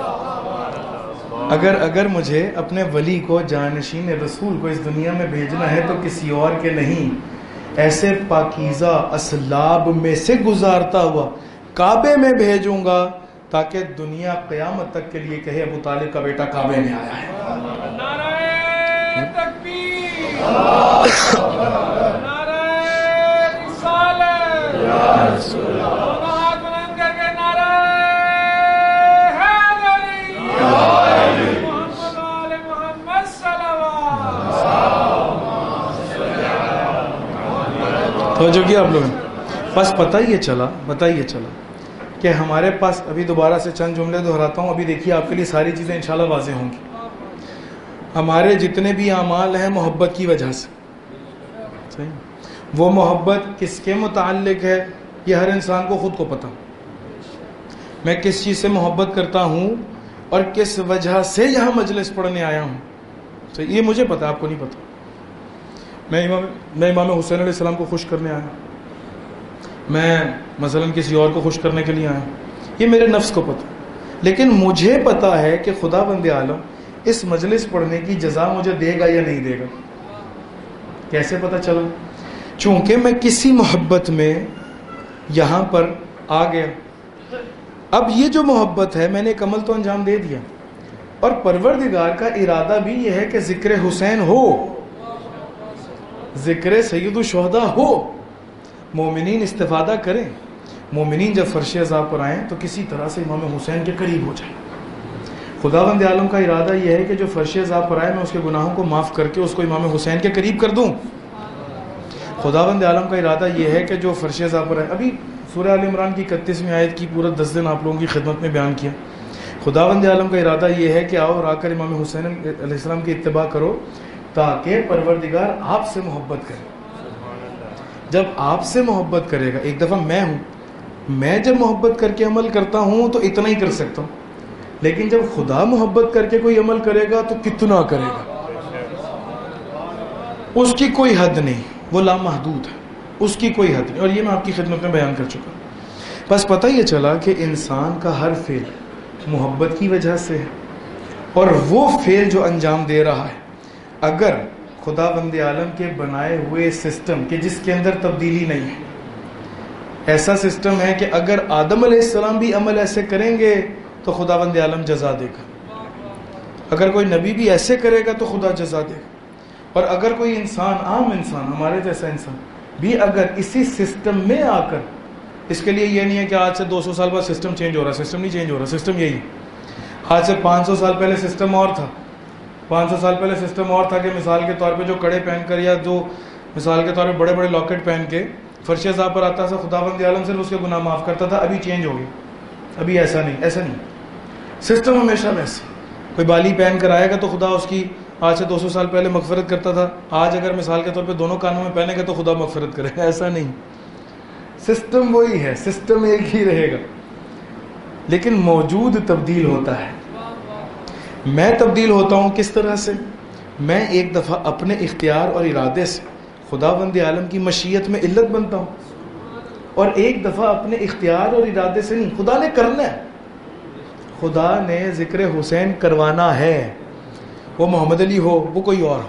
اگر مجھے اپنے ولی کو، جانشین رسول کو اس دنیا میں بھیجنا ہے تو کسی اور کے نہیں، ایسے پاکیزہ اسلاب میں سے گزارتا ہوا کعبے میں بھیجوں گا تاکہ دنیا قیامت تک کے لیے کہے ابو طالب کا بیٹا کعبے میں آیا ہے. نعرہ تکبیر، نعرہ رسالت، دونوں ہاتھ بلند کر کے نعرہ حیدری، محمد آل محمد صلوات. توجہ کیا آپ لوگوں نے؟ بس پتہ یہ چلا کہ ہمارے پاس، ابھی دوبارہ سے چند جملے دہراتا ہوں، ابھی دیکھیے آپ کے لیے ساری چیزیں انشاءاللہ واضح ہوں گی. ہمارے جتنے بھی اعمال ہیں محبت کی وجہ سے، صحیح؟ وہ محبت کس کے متعلق ہے یہ ہر انسان کو خود کو پتہ. میں کس چیز سے محبت کرتا ہوں اور کس وجہ سے یہاں مجلس پڑھنے آیا ہوں، صحیح؟ یہ مجھے پتہ، آپ کو نہیں پتہ. میں امام حسین علیہ السلام کو خوش کرنے آیا، میں مثلا کسی اور کو خوش کرنے کے لیے آیا، یہ میرے نفس کو پتہ. لیکن مجھے پتہ ہے کہ خدا بند عالم اس مجلس پڑھنے کی جزا مجھے دے گا یا نہیں دے گا. کیسے پتہ چلا؟ چونکہ میں کسی محبت میں یہاں پر آ گیا. اب یہ جو محبت ہے، میں نے ایک عمل تو انجام دے دیا، اور پروردگار کا ارادہ بھی یہ ہے کہ ذکر حسین ہو، ذکر سید الشہداء ہو، مومنین استفادہ کریں. مومنین جب فرش عذاب پر آئیں تو کسی طرح سے امام حسین کے قریب ہو جائیں. خداوند عالم کا ارادہ یہ ہے کہ جو فرش عذاب پر آئے میں اس کے گناہوں کو معاف کر کے اس کو امام حسین کے قریب کر دوں. خداوند عالم کا ارادہ یہ ہے کہ جو فرش عذاب پر آئے، ابھی سورہ آل عمران کی 31ویں آیت کی پورا 10 دن آپ لوگوں کی خدمت میں بیان کیا. خداوند عالم کا ارادہ یہ ہے کہ آؤ اور آ کر امام حسین علیہ السلام کی اتباع کرو تاکہ پروردگار آپ سے محبت کرے. جب آپ سے محبت کرے گا، ایک دفعہ میں جب محبت کر کے عمل کرتا ہوں تو اتنا ہی کر سکتا ہوں، لیکن جب خدا محبت کر کے کوئی عمل کرے گا تو کتنا کرے گا، اس کی کوئی حد نہیں، وہ لامحدود ہے، اس کی کوئی حد نہیں. اور یہ میں آپ کی خدمت میں بیان کر چکا. بس پتہ یہ چلا کہ انسان کا ہر فعل محبت کی وجہ سے ہے، اور وہ فعل جو انجام دے رہا ہے اگر خدا بند عالم کے بنائے ہوئے سسٹم کے جس کے اندر تبدیلی نہیں ہے، ایسا سسٹم ہے کہ اگر آدم علیہ السلام بھی عمل ایسے کریں گے تو خدا بند عالم جزا دے گا، اگر کوئی نبی بھی ایسے کرے گا تو خدا جزا دے گا، اور اگر کوئی انسان، عام انسان، ہمارے جیسا انسان بھی اگر اسی سسٹم میں آ کر، اس کے لیے یہ نہیں ہے کہ آج سے 200 سال بعد سسٹم چینج ہو رہا ہے، سسٹم نہیں چینج ہو رہا، سسٹم یہی ہے. آج سے 500 سال پہلے سسٹم اور تھا. 500 سال پہلے سسٹم اور تھا کہ مثال کے طور پہ جو کڑے پہن کر یا جو مثال کے طور پہ بڑے بڑے لاکٹ پہن کے فرش عذاب پر آتا تھا، خداوند عالم صرف اس کے گناہ معاف کرتا تھا. ابھی چینج ہو گیا، ابھی ایسا نہیں. سسٹم ہمیشہ ویسے، کوئی بالی پہن کر آئے گا تو خدا اس کی آج سے 200 سال پہلے مغفرت کرتا تھا، آج اگر مثال کے طور پہ دونوں کانوں میں پہنے گا تو خدا مغفرت کرے گا. ایسا نہیں، سسٹم وہی ہے، سسٹم ایک ہی رہے گا، لیکن موجود تبدیل ہوتا ہے. میں تبدیل ہوتا ہوں کس طرح سے؟ میں ایک دفعہ اپنے اختیار اور ارادے سے خداوند عالم کی مشیت میں علت بنتا ہوں، اور ایک دفعہ اپنے اختیار اور ارادے سے نہیں، خدا نے کرنا ہے. خدا نے ذکر حسین کروانا ہے، وہ محمد علی ہو، وہ کوئی اور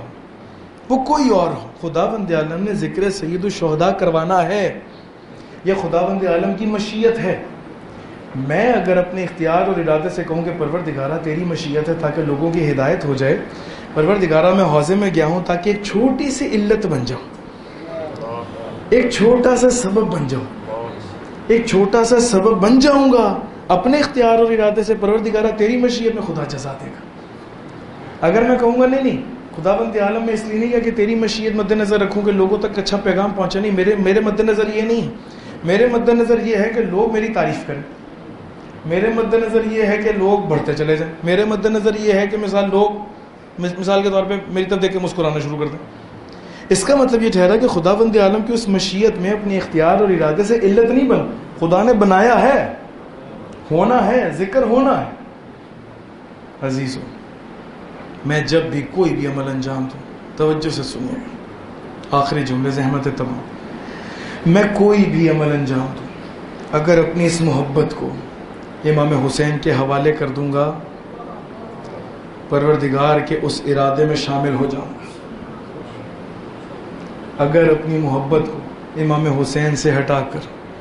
ہو، خداوند عالم نے ذکر سید الشہداء کروانا ہے. یہ خداوند عالم کی مشیت ہے. میں اگر اپنے اختیار اور ارادے سے کہوں کہ پروردگارہ تیری مشیت ہے تاکہ لوگوں کی ہدایت ہو جائے، پروردگارہ میں حوضے میں گیا ہوں تاکہ ایک چھوٹی سی علت بن جاؤں، ایک چھوٹا سا سبب بن جاؤں، ایک چھوٹا سا سبب بن جاؤں گا اپنے اختیار اور ارادے سے، پروردگارہ تیری مشیت میں خدا جزا دے گا. اگر میں کہوں گا نہیں خداوند عالم میں اس لیے نہیں ہے کہ تیری مشیت مد نظر رکھوں کہ لوگوں تک اچھا پیغام پہنچے، نہیں، میرے مد نظر یہ نہیں ہے. میرے مد نظر یہ ہے کہ لوگ میری تعریف کریں، میرے مد نظر یہ ہے کہ لوگ بڑھتے چلے جائیں، میرے مد نظر یہ ہے کہ مثال کے طور پہ میری طرف دیکھ کے مسکرانا شروع کر دیں. اس کا مطلب یہ ٹھہرا کہ خداوند عالم کی اس مشیت میں اپنے اختیار اور ارادے سے علت نہیں بنا، خدا نے بنایا ہے، ہونا ہے، ذکر ہونا ہے. عزیزو، میں جب بھی کوئی بھی عمل انجام دوں، توجہ سے سنیے گا، آخری جملے زحمت تمام، میں کوئی بھی عمل انجام دوں اگر اپنی اس محبت کو امام حسین کے حوالے کر دوں گا، پروردگار کے اس ارادے میں شامل ہو جاؤں گا. اگر اپنی محبت کو امام حسین سے ہٹا کر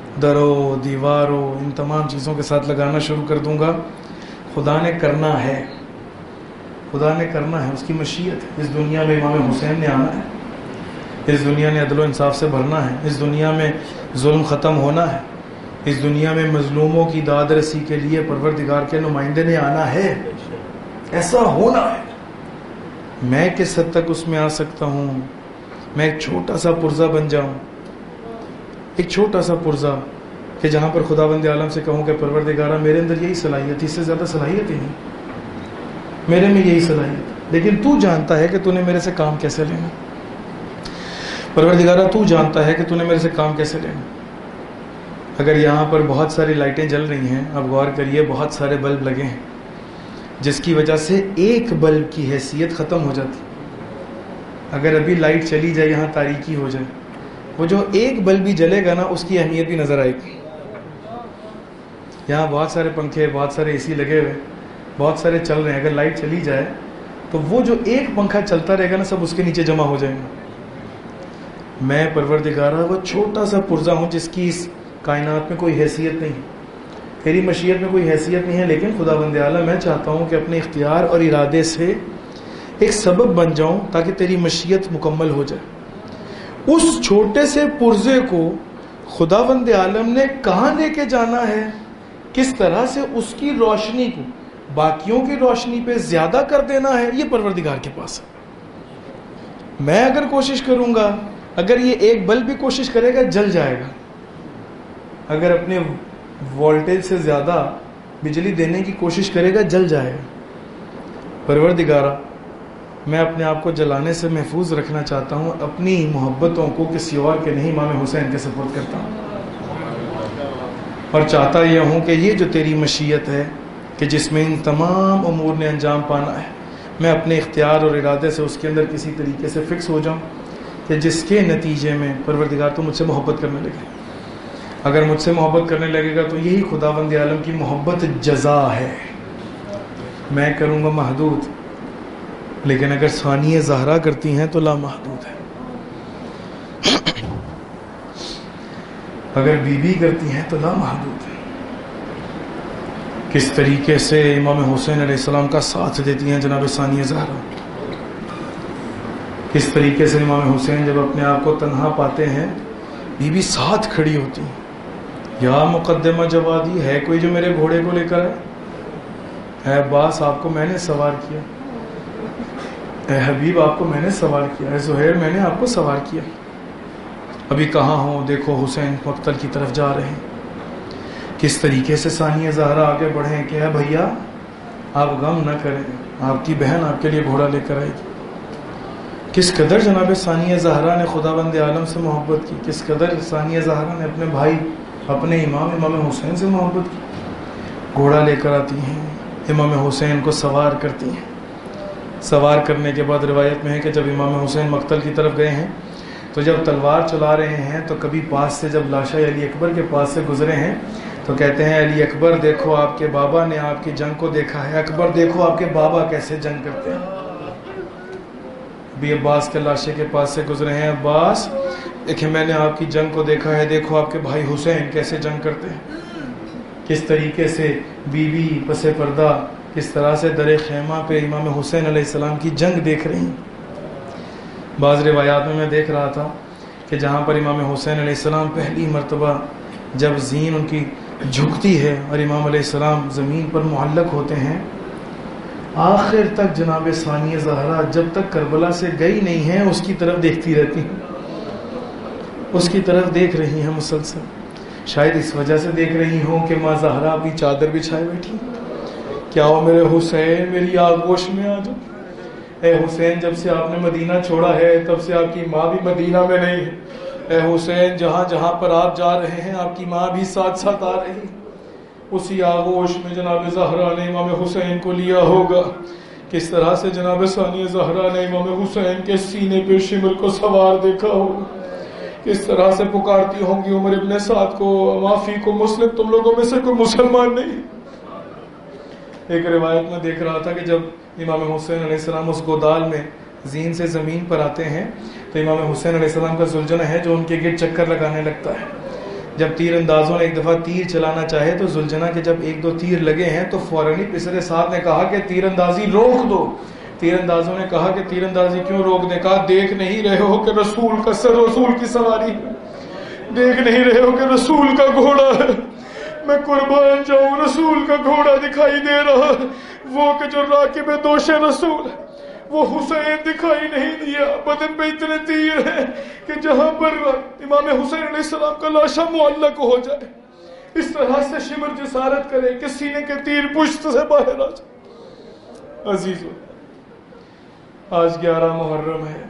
دروں دیواروں ان تمام چیزوں کے ساتھ لگانا شروع کر دوں گا. خدا نے کرنا ہے, خدا نے کرنا ہے, اس کی مشیت ہے. اس دنیا میں امام حسین نے آنا ہے, اس دنیا نے عدل و انصاف سے بھرنا ہے, اس دنیا میں ظلم ختم ہونا ہے, اس دنیا میں مظلوموں کی داد رسی کے لیے پروردگار کے نمائندے نے آنا ہے. ایسا ہونا ہے. میں کس حد تک اس میں آ سکتا ہوں؟ میں ایک چھوٹا سا پرزہ بن جاؤں, ایک چھوٹا سا پرزہ کہ جہاں پر خداوند عالم سے کہوں کہ پروردگارہ میرے اندر یہی صلاحیت, اس سے زیادہ صلاحیت ہی نہیں, میرے میں یہی صلاحیت, لیکن تو جانتا ہے کہ تو نے میرے سے کام کیسے لینا. پروردگارہ تو جانتا ہے کہ تو نے میرے سے کام کیسے لینا. اگر یہاں پر بہت ساری لائٹیں جل رہی ہیں, اب غور کریے, بہت سارے بلب لگے ہیں, جس کی وجہ سے ایک بلب کی حیثیت ختم ہو جاتی. اگر ابھی لائٹ چلی جائے, یہاں تاریکی ہو جائے, وہ جو ایک بلب بھی جلے گا نا, اس کی اہمیت بھی نظر آئے گی. یہاں بہت سارے پنکھے, بہت سارے اے سی لگے ہوئے, بہت سارے چل رہے ہیں. اگر لائٹ چلی جائے تو وہ جو ایک پنکھا چلتا رہے گا نا, سب اس کے نیچے جمع ہو جائیں گے. میں پروردگارہ وہ چھوٹا سا پرزہ ہوں جس کی اس کائنات میں کوئی حیثیت نہیں, تیری مشیت میں کوئی حیثیت نہیں ہے, لیکن خداوند اعلیٰ میں چاہتا ہوں کہ اپنے اختیار اور ارادے سے ایک سبب بن جاؤں تاکہ تیری مشیت مکمل ہو جائے. اس چھوٹے سے پرزے کو خداوند عالم نے کہاں لے کے جانا ہے, کس طرح سے اس کی روشنی کو باقیوں کی روشنی پہ زیادہ کر دینا ہے, یہ پروردگار کے پاس ہے. میں اگر کوشش کروں گا, اگر یہ ایک بلب بھی کوشش کرے گا جل جائے گا. اگر اپنے وولٹیج سے زیادہ بجلی دینے کی کوشش کرے گا جل جائے گا. پروردگارہ میں اپنے آپ کو جلانے سے محفوظ رکھنا چاہتا ہوں, اپنی محبتوں کو کسی اور کے نہیں امام حسین کے سپرد کرتا ہوں, اور چاہتا یہ ہوں کہ یہ جو تیری مشیت ہے کہ جس میں ان تمام امور نے انجام پانا ہے, میں اپنے اختیار اور ارادے سے اس کے اندر کسی طریقے سے فکس ہو جاؤں کہ جس کے نتیجے میں پروردگار تو مجھ سے محبت کرنے لگے. اگر مجھ سے محبت کرنے لگے گا تو یہی خداوند عالم کی محبت جزا ہے. میں کروں گا محدود, لیکن اگر ثانیہ زہرا کرتی ہیں تو لامحدود ہے. اگر بی بی کرتی ہیں تو لامحدود ہے. کس طریقے سے امام حسین علیہ السلام کا ساتھ دیتی ہیں جناب ثانیہ زہرا, کس طریقے سے امام حسین جب اپنے آپ کو تنہا پاتے ہیں, بی بی ساتھ کھڑی ہوتی ہیں. یا مقدمہ جوادی, ہے کوئی جو میرے گھوڑے کو لے کر آئے؟ اے عباس آپ کو میں نے سوار کیا, اے حبیب آپ کو میں نے سوار کیا, اے زہیر میں نے آپ کو سوار کیا. ابھی کہاں ہوں, دیکھو حسین مقتل کی طرف جا رہے ہیں. کس طریقے سے ثانیہ زہرا آگے بڑھیں کہ اے بھیا آپ غم نہ کریں, آپ کی بہن آپ کے لیے گھوڑا لے کر آئے گی. کس قدر جناب ثانیہ زہرا نے خداوند عالم سے محبت کی, کس قدر ثانیہ زہرا نے اپنے بھائی اپنے امام حسین سے محبت کی. گھوڑا لے کر آتی ہیں, امام حسین کو سوار کرتی ہیں. سوار کرنے کے بعد روایت میں ہے کہ جب امام حسین مقتل کی طرف گئے ہیں تو جب تلوار چلا رہے ہیں تو کبھی پاس سے جب لاشا علی اکبر کے پاس سے گزرے ہیں تو کہتے ہیں علی اکبر دیکھو آپ کے بابا نے آپ کی جنگ کو دیکھا ہے, اکبر دیکھو آپ کے بابا کیسے جنگ کرتے ہیں. بھی عباس کے لاشے کے پاس سے گزرے ہیں, عباس دیکھیں میں نے آپ کی جنگ کو دیکھا ہے, دیکھو آپ کے بھائی حسین کیسے جنگ کرتے ہیں. کس طریقے سے بی بی پس پردہ کس طرح سے در خیمہ پہ امام حسین علیہ السلام کی جنگ دیکھ رہی ہیں. بعض روایات میں دیکھ رہا تھا کہ جہاں پر امام حسین علیہ السلام پہلی مرتبہ جب زین ان کی جھکتی ہے اور امام علیہ السلام زمین پر معلق ہوتے ہیں, آخر تک جناب ثانیہ زہرا جب تک کربلا سے گئی نہیں ہیں اس کی طرف دیکھتی رہتی ہیں, اس کی طرف دیکھ رہی ہیں مسلسل. شاید اس وجہ سے دیکھ رہی ہوں کہ ماں زہرا اپنی چادر بچھائے بیٹھی, کیا ہو میرے حسین میری آغوش میں آ جاؤ. اے حسین جب سے آپ نے مدینہ چھوڑا ہے تب سے آپ کی ماں بھی مدینہ میں نہیں ہے. اے حسین جہاں جہاں پر آپ جا رہے ہیں آپ کی ماں بھی ساتھ ساتھ آ رہی. اسی آغوش میں جناب زہرا نے امام حسین کو لیا ہوگا. کس طرح سے جناب ثانیہ زہرا نے امام حسین کے سینے پہ شمر کو سوار دیکھا ہوگا. کس طرح سے پکارتی ہوں گی عمر ابن سعد کو, معافی کو مسلم تم لوگوں میں سے کوئی مسلمان نہیں. ایک روایت میں دیکھ رہا تھا کہ جب امام حسین علیہ السلام اس گودال میں زین سے زمین پر آتے ہیں تو امام حسین علیہ السلام کا زلجنہ ہے جو ان کے گرد چکر لگانے لگتا ہے. جب تیر اندازوں نے ایک دفعہ تیر چلانا چاہے تو زلجنا کے جب 1-2 تیر لگے ہیں تو فوراً ہی پسر صاحب نے کہا کہ تیر اندازی روک دو. تیر اندازوں نے کہا کہ تیر اندازی کیوں روک دے؟ کہا دیکھ نہیں رہے ہو کہ رسول کا سر، رسول کی سواری ہے، دیکھ نہیں رہے ہو کہ رسول کا گھوڑا ہے، میں قربان جاؤں رسول کا گھوڑا دکھائی دے رہا، وہ کہ جو راکب دوش رسول ہے وہ حسین دکھائی نہیں دیا. بدن پہ اتنے تیر ہیں کہ جہاں پر امام حسین علیہ السلام کا لاشا معلق ہو جائے اس طرح سے شمر جسارت کرے کہ سینے کے تیر پشت سے باہر آ جائے. عزیزو، آج 11 محرم ہے،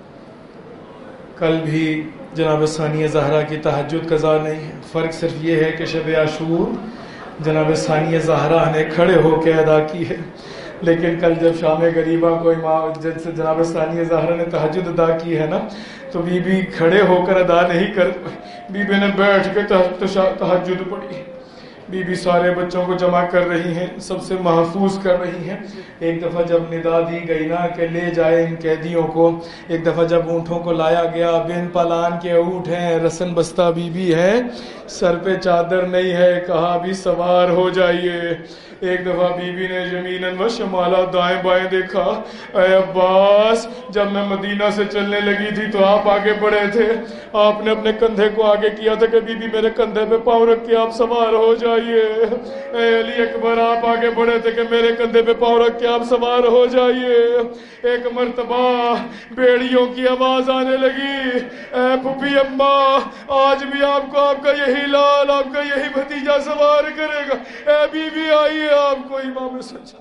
کل بھی جناب ثانیہ زہرا کی تہجد قضا نہیں ہے. فرق صرف یہ ہے کہ شب عاشور جناب ثانیہ زہرا نے کھڑے ہو کے ادا کی ہے، لیکن کل جب شام غریبہ کو امام جناب ثانیہ زہرا نے تہجد ادا کی ہے نا، تو بی بی کھڑے ہو کر ادا نہیں کر، بی بی نے بیٹھ کے تہجد پڑھی. بی بی سارے بچوں کو جمع کر رہی ہیں، سب سے محفوظ کر رہی ہیں. ایک دفعہ جب ندا دی گئی نا کہ لے جائے ان قیدیوں کو، ایک دفعہ جب اونٹوں کو لایا گیا، بن پالان کے اونٹ ہیں، رسن بستہ بی بی ہے، سر پہ چادر نہیں ہے، کہا بھی سوار ہو جائیے. ایک دفعہ بی بی نے یمیناً و شمالا دائیں بائیں دیکھا، اے عباس جب میں مدینہ سے چلنے لگی تھی تو آپ آگے بڑھے تھے، آپ نے اپنے کندھے کو آگے کیا تھا کہ بی بی میرے کندھے پہ پاؤں رکھ کے آپ سوار ہو جائیے. اے علی اکبر آپ آگے بڑھے تھے کہ میرے کندھے پہ پاؤں رکھ کے آپ سوار ہو جائیے. ایک مرتبہ بیڑیوں کی آواز آنے لگی، اے پھپھی اماں آج بھی آپ کو آپ کا یہی لال، آپ کا یہی بھتیجا سوار کرے گا. اے بی بی آئیے آپ کو امام سجا.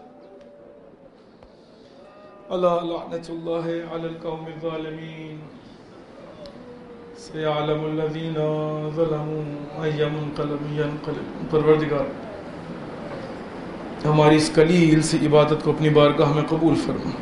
اللہ لعنت اللہ علی القوم الظالمین، سیعلم الذین ظلموا ای منقلب ینقلب. پروردگار ہماری اس قلیل سی عبادت کو اپنی بارگاہ میں قبول فرما.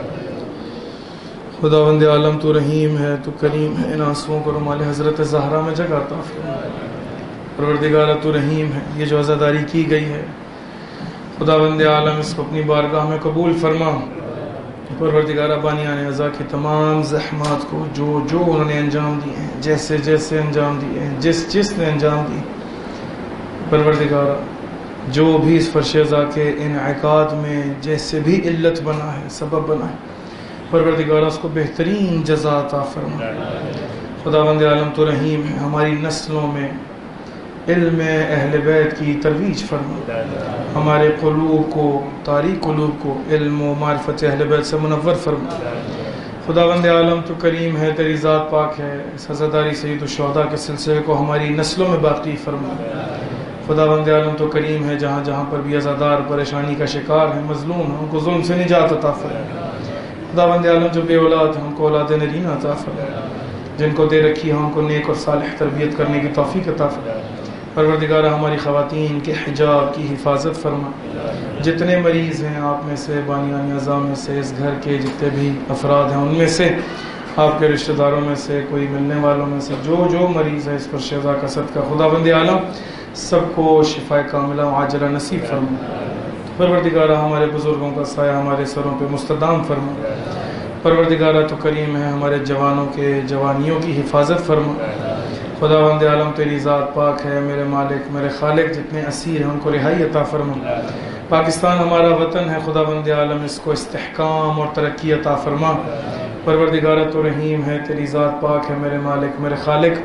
خداوند عالم تو رحیم ہے، تو کریم ہے، ان آنسوؤں کو رومال حضرت زہرا میں جگہ عطا فرما. پروردگار تو رحیم ہے، یہ جو عزاداری کی گئی ہے خداوند عالم اس کو اپنی بارگاہ میں قبول فرما. پروردگار بانیان عزا کی تمام زحمات کو جو جو انہوں نے انجام دیے ہیں، جیسے جیسے انجام دیے ہیں، جس نے انجام دی، پروردگار جو بھی اس فرش عزا کے انعقاد میں جیسے بھی علت بنا ہے، سبب بنا ہے، پروردگار اس کو بہترین جزا عطا فرما. خداوند عالم تو رحیم ہے، ہماری نسلوں میں علم اہل بیت کی ترویج فرما. ہمارے قلوب کو، تاریک قلوب کو علم و معرفت اہل بیت سے منور فرما. خداوند عالم تو کریم ہے، تیری ذات پاک ہے، اس عزاداری سید الشہداء کے سلسلے کو ہماری نسلوں میں باقی فرما. خداوند عالم تو کریم ہے، جہاں جہاں پر بھی عزادار پریشانی کا شکار ہیں، مظلوم ہیں، ان کو ظلم سے نجات عطا فرما. خداوند عالم جو بے اولاد ہیں ان کو اولاد نرین عطا فرما. جن کو دے رکھی ہے ان کو نیک اور صالح تربیت کرنے کی توفیق عطا فرما. پروردگار ہماری خواتین کے حجاب کی حفاظت فرما. جتنے مریض ہیں آپ میں سے، بانیان اعضاء میں سے، اس گھر کے جتنے بھی افراد ہیں ان میں سے، آپ کے رشتہ داروں میں سے، کوئی ملنے والوں میں سے، جو جو مریض ہے اس پر شفا کا صدقہ خداوند عالم سب کو شفا کاملہ و عاجلہ نصیب فرما. پروردگار ہمارے بزرگوں کا سایہ ہمارے سروں پہ مستدام فرما. پروردگار تو کریم ہے، ہمارے جوانوں کے جوانیوں کی حفاظت فرما. خداوند عالم تیری ذات پاک ہے، میرے مالک میرے خالق، جتنے اسیر ہیں ان کو رہائی عطا فرما. پاکستان ہمارا وطن ہے، خداوند عالم اس کو استحکام اور ترقی عطا فرما. پروردگار تو رحیم ہے، تیری ذات پاک ہے، میرے مالک میرے خالق،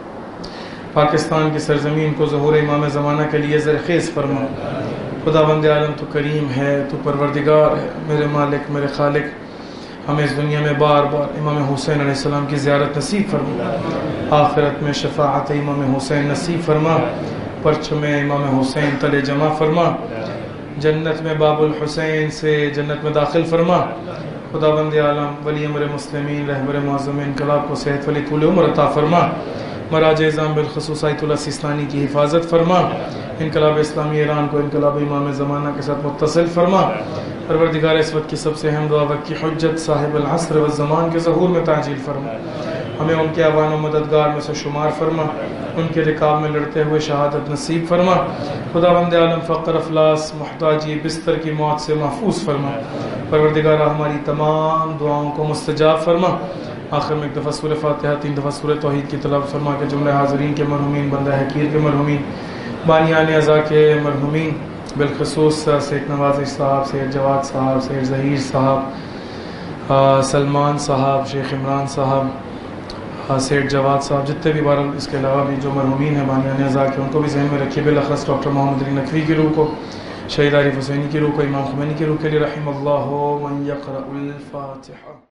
پاکستان کی سرزمین کو ظہور امام زمانہ کے لیے زرخیز فرما. خداوند عالم تو کریم ہے، تو پروردگار ہے، میرے مالک میرے خالق، ہمیں اس دنیا میں بار بار امام حسین علیہ السلام کی زیارت نصیب فرما. آخرت میں شفاعت امام حسین نصیب فرما. پرچم امام حسین تلے جمع فرما. جنت میں باب الحسین سے جنت میں داخل فرما. خداوند عالم ولی امر مسلمین، رہبر معظم انقلاب کو صحت ولی طول عمر عطا فرما. مراج اعظام بالخصوص آیت اللہ سیستانی کی حفاظت فرما. انقلاب اسلامی ایران کو انقلاب امام زمانہ کے ساتھ متصل فرما. پروردگار اس وقت کی سب سے اہم دعا وقت کی حجت صاحب العصر والزمان کے ظہور میں تعجیل فرما. ہمیں ان کے اعوان و مددگار میں سے شمار فرما. ان کے رکاب میں لڑتے ہوئے شہادت نصیب فرما. خداوند عالم فقر افلاس محتاجی بستر کی موت سے محفوظ فرما. پروردگار ہماری تمام دعاؤں کو مستجاب فرما. آخر میں ایک دفعہ سورہ فاتحہ 3 دفعہ سورہ توحید کی تلاوت فرما کے جملہ حاضرین کے مرحومین، بندہ حقیر کے مرحومین، بانیان اعضاء کے مرحومین، بالخصوص سید نوازش صاحب، سید جواد صاحب، سید ظہیر صاحب، سلمان صاحب، شیخ عمران صاحب، سید جواد صاحب، جتنے بھی بہرحال اس کے علاوہ بھی جو مرحومین ہیں بانیان اعضاء کے، ان کو بھی ذہن میں رکھیے، بالاخص ڈاکٹر محمد علی نقوی کی روح کو، شہید عارف حسینی کی روح کو، امام خمینی کی روح کے لیے رحم اللہ من یقرأ الفاتحہ.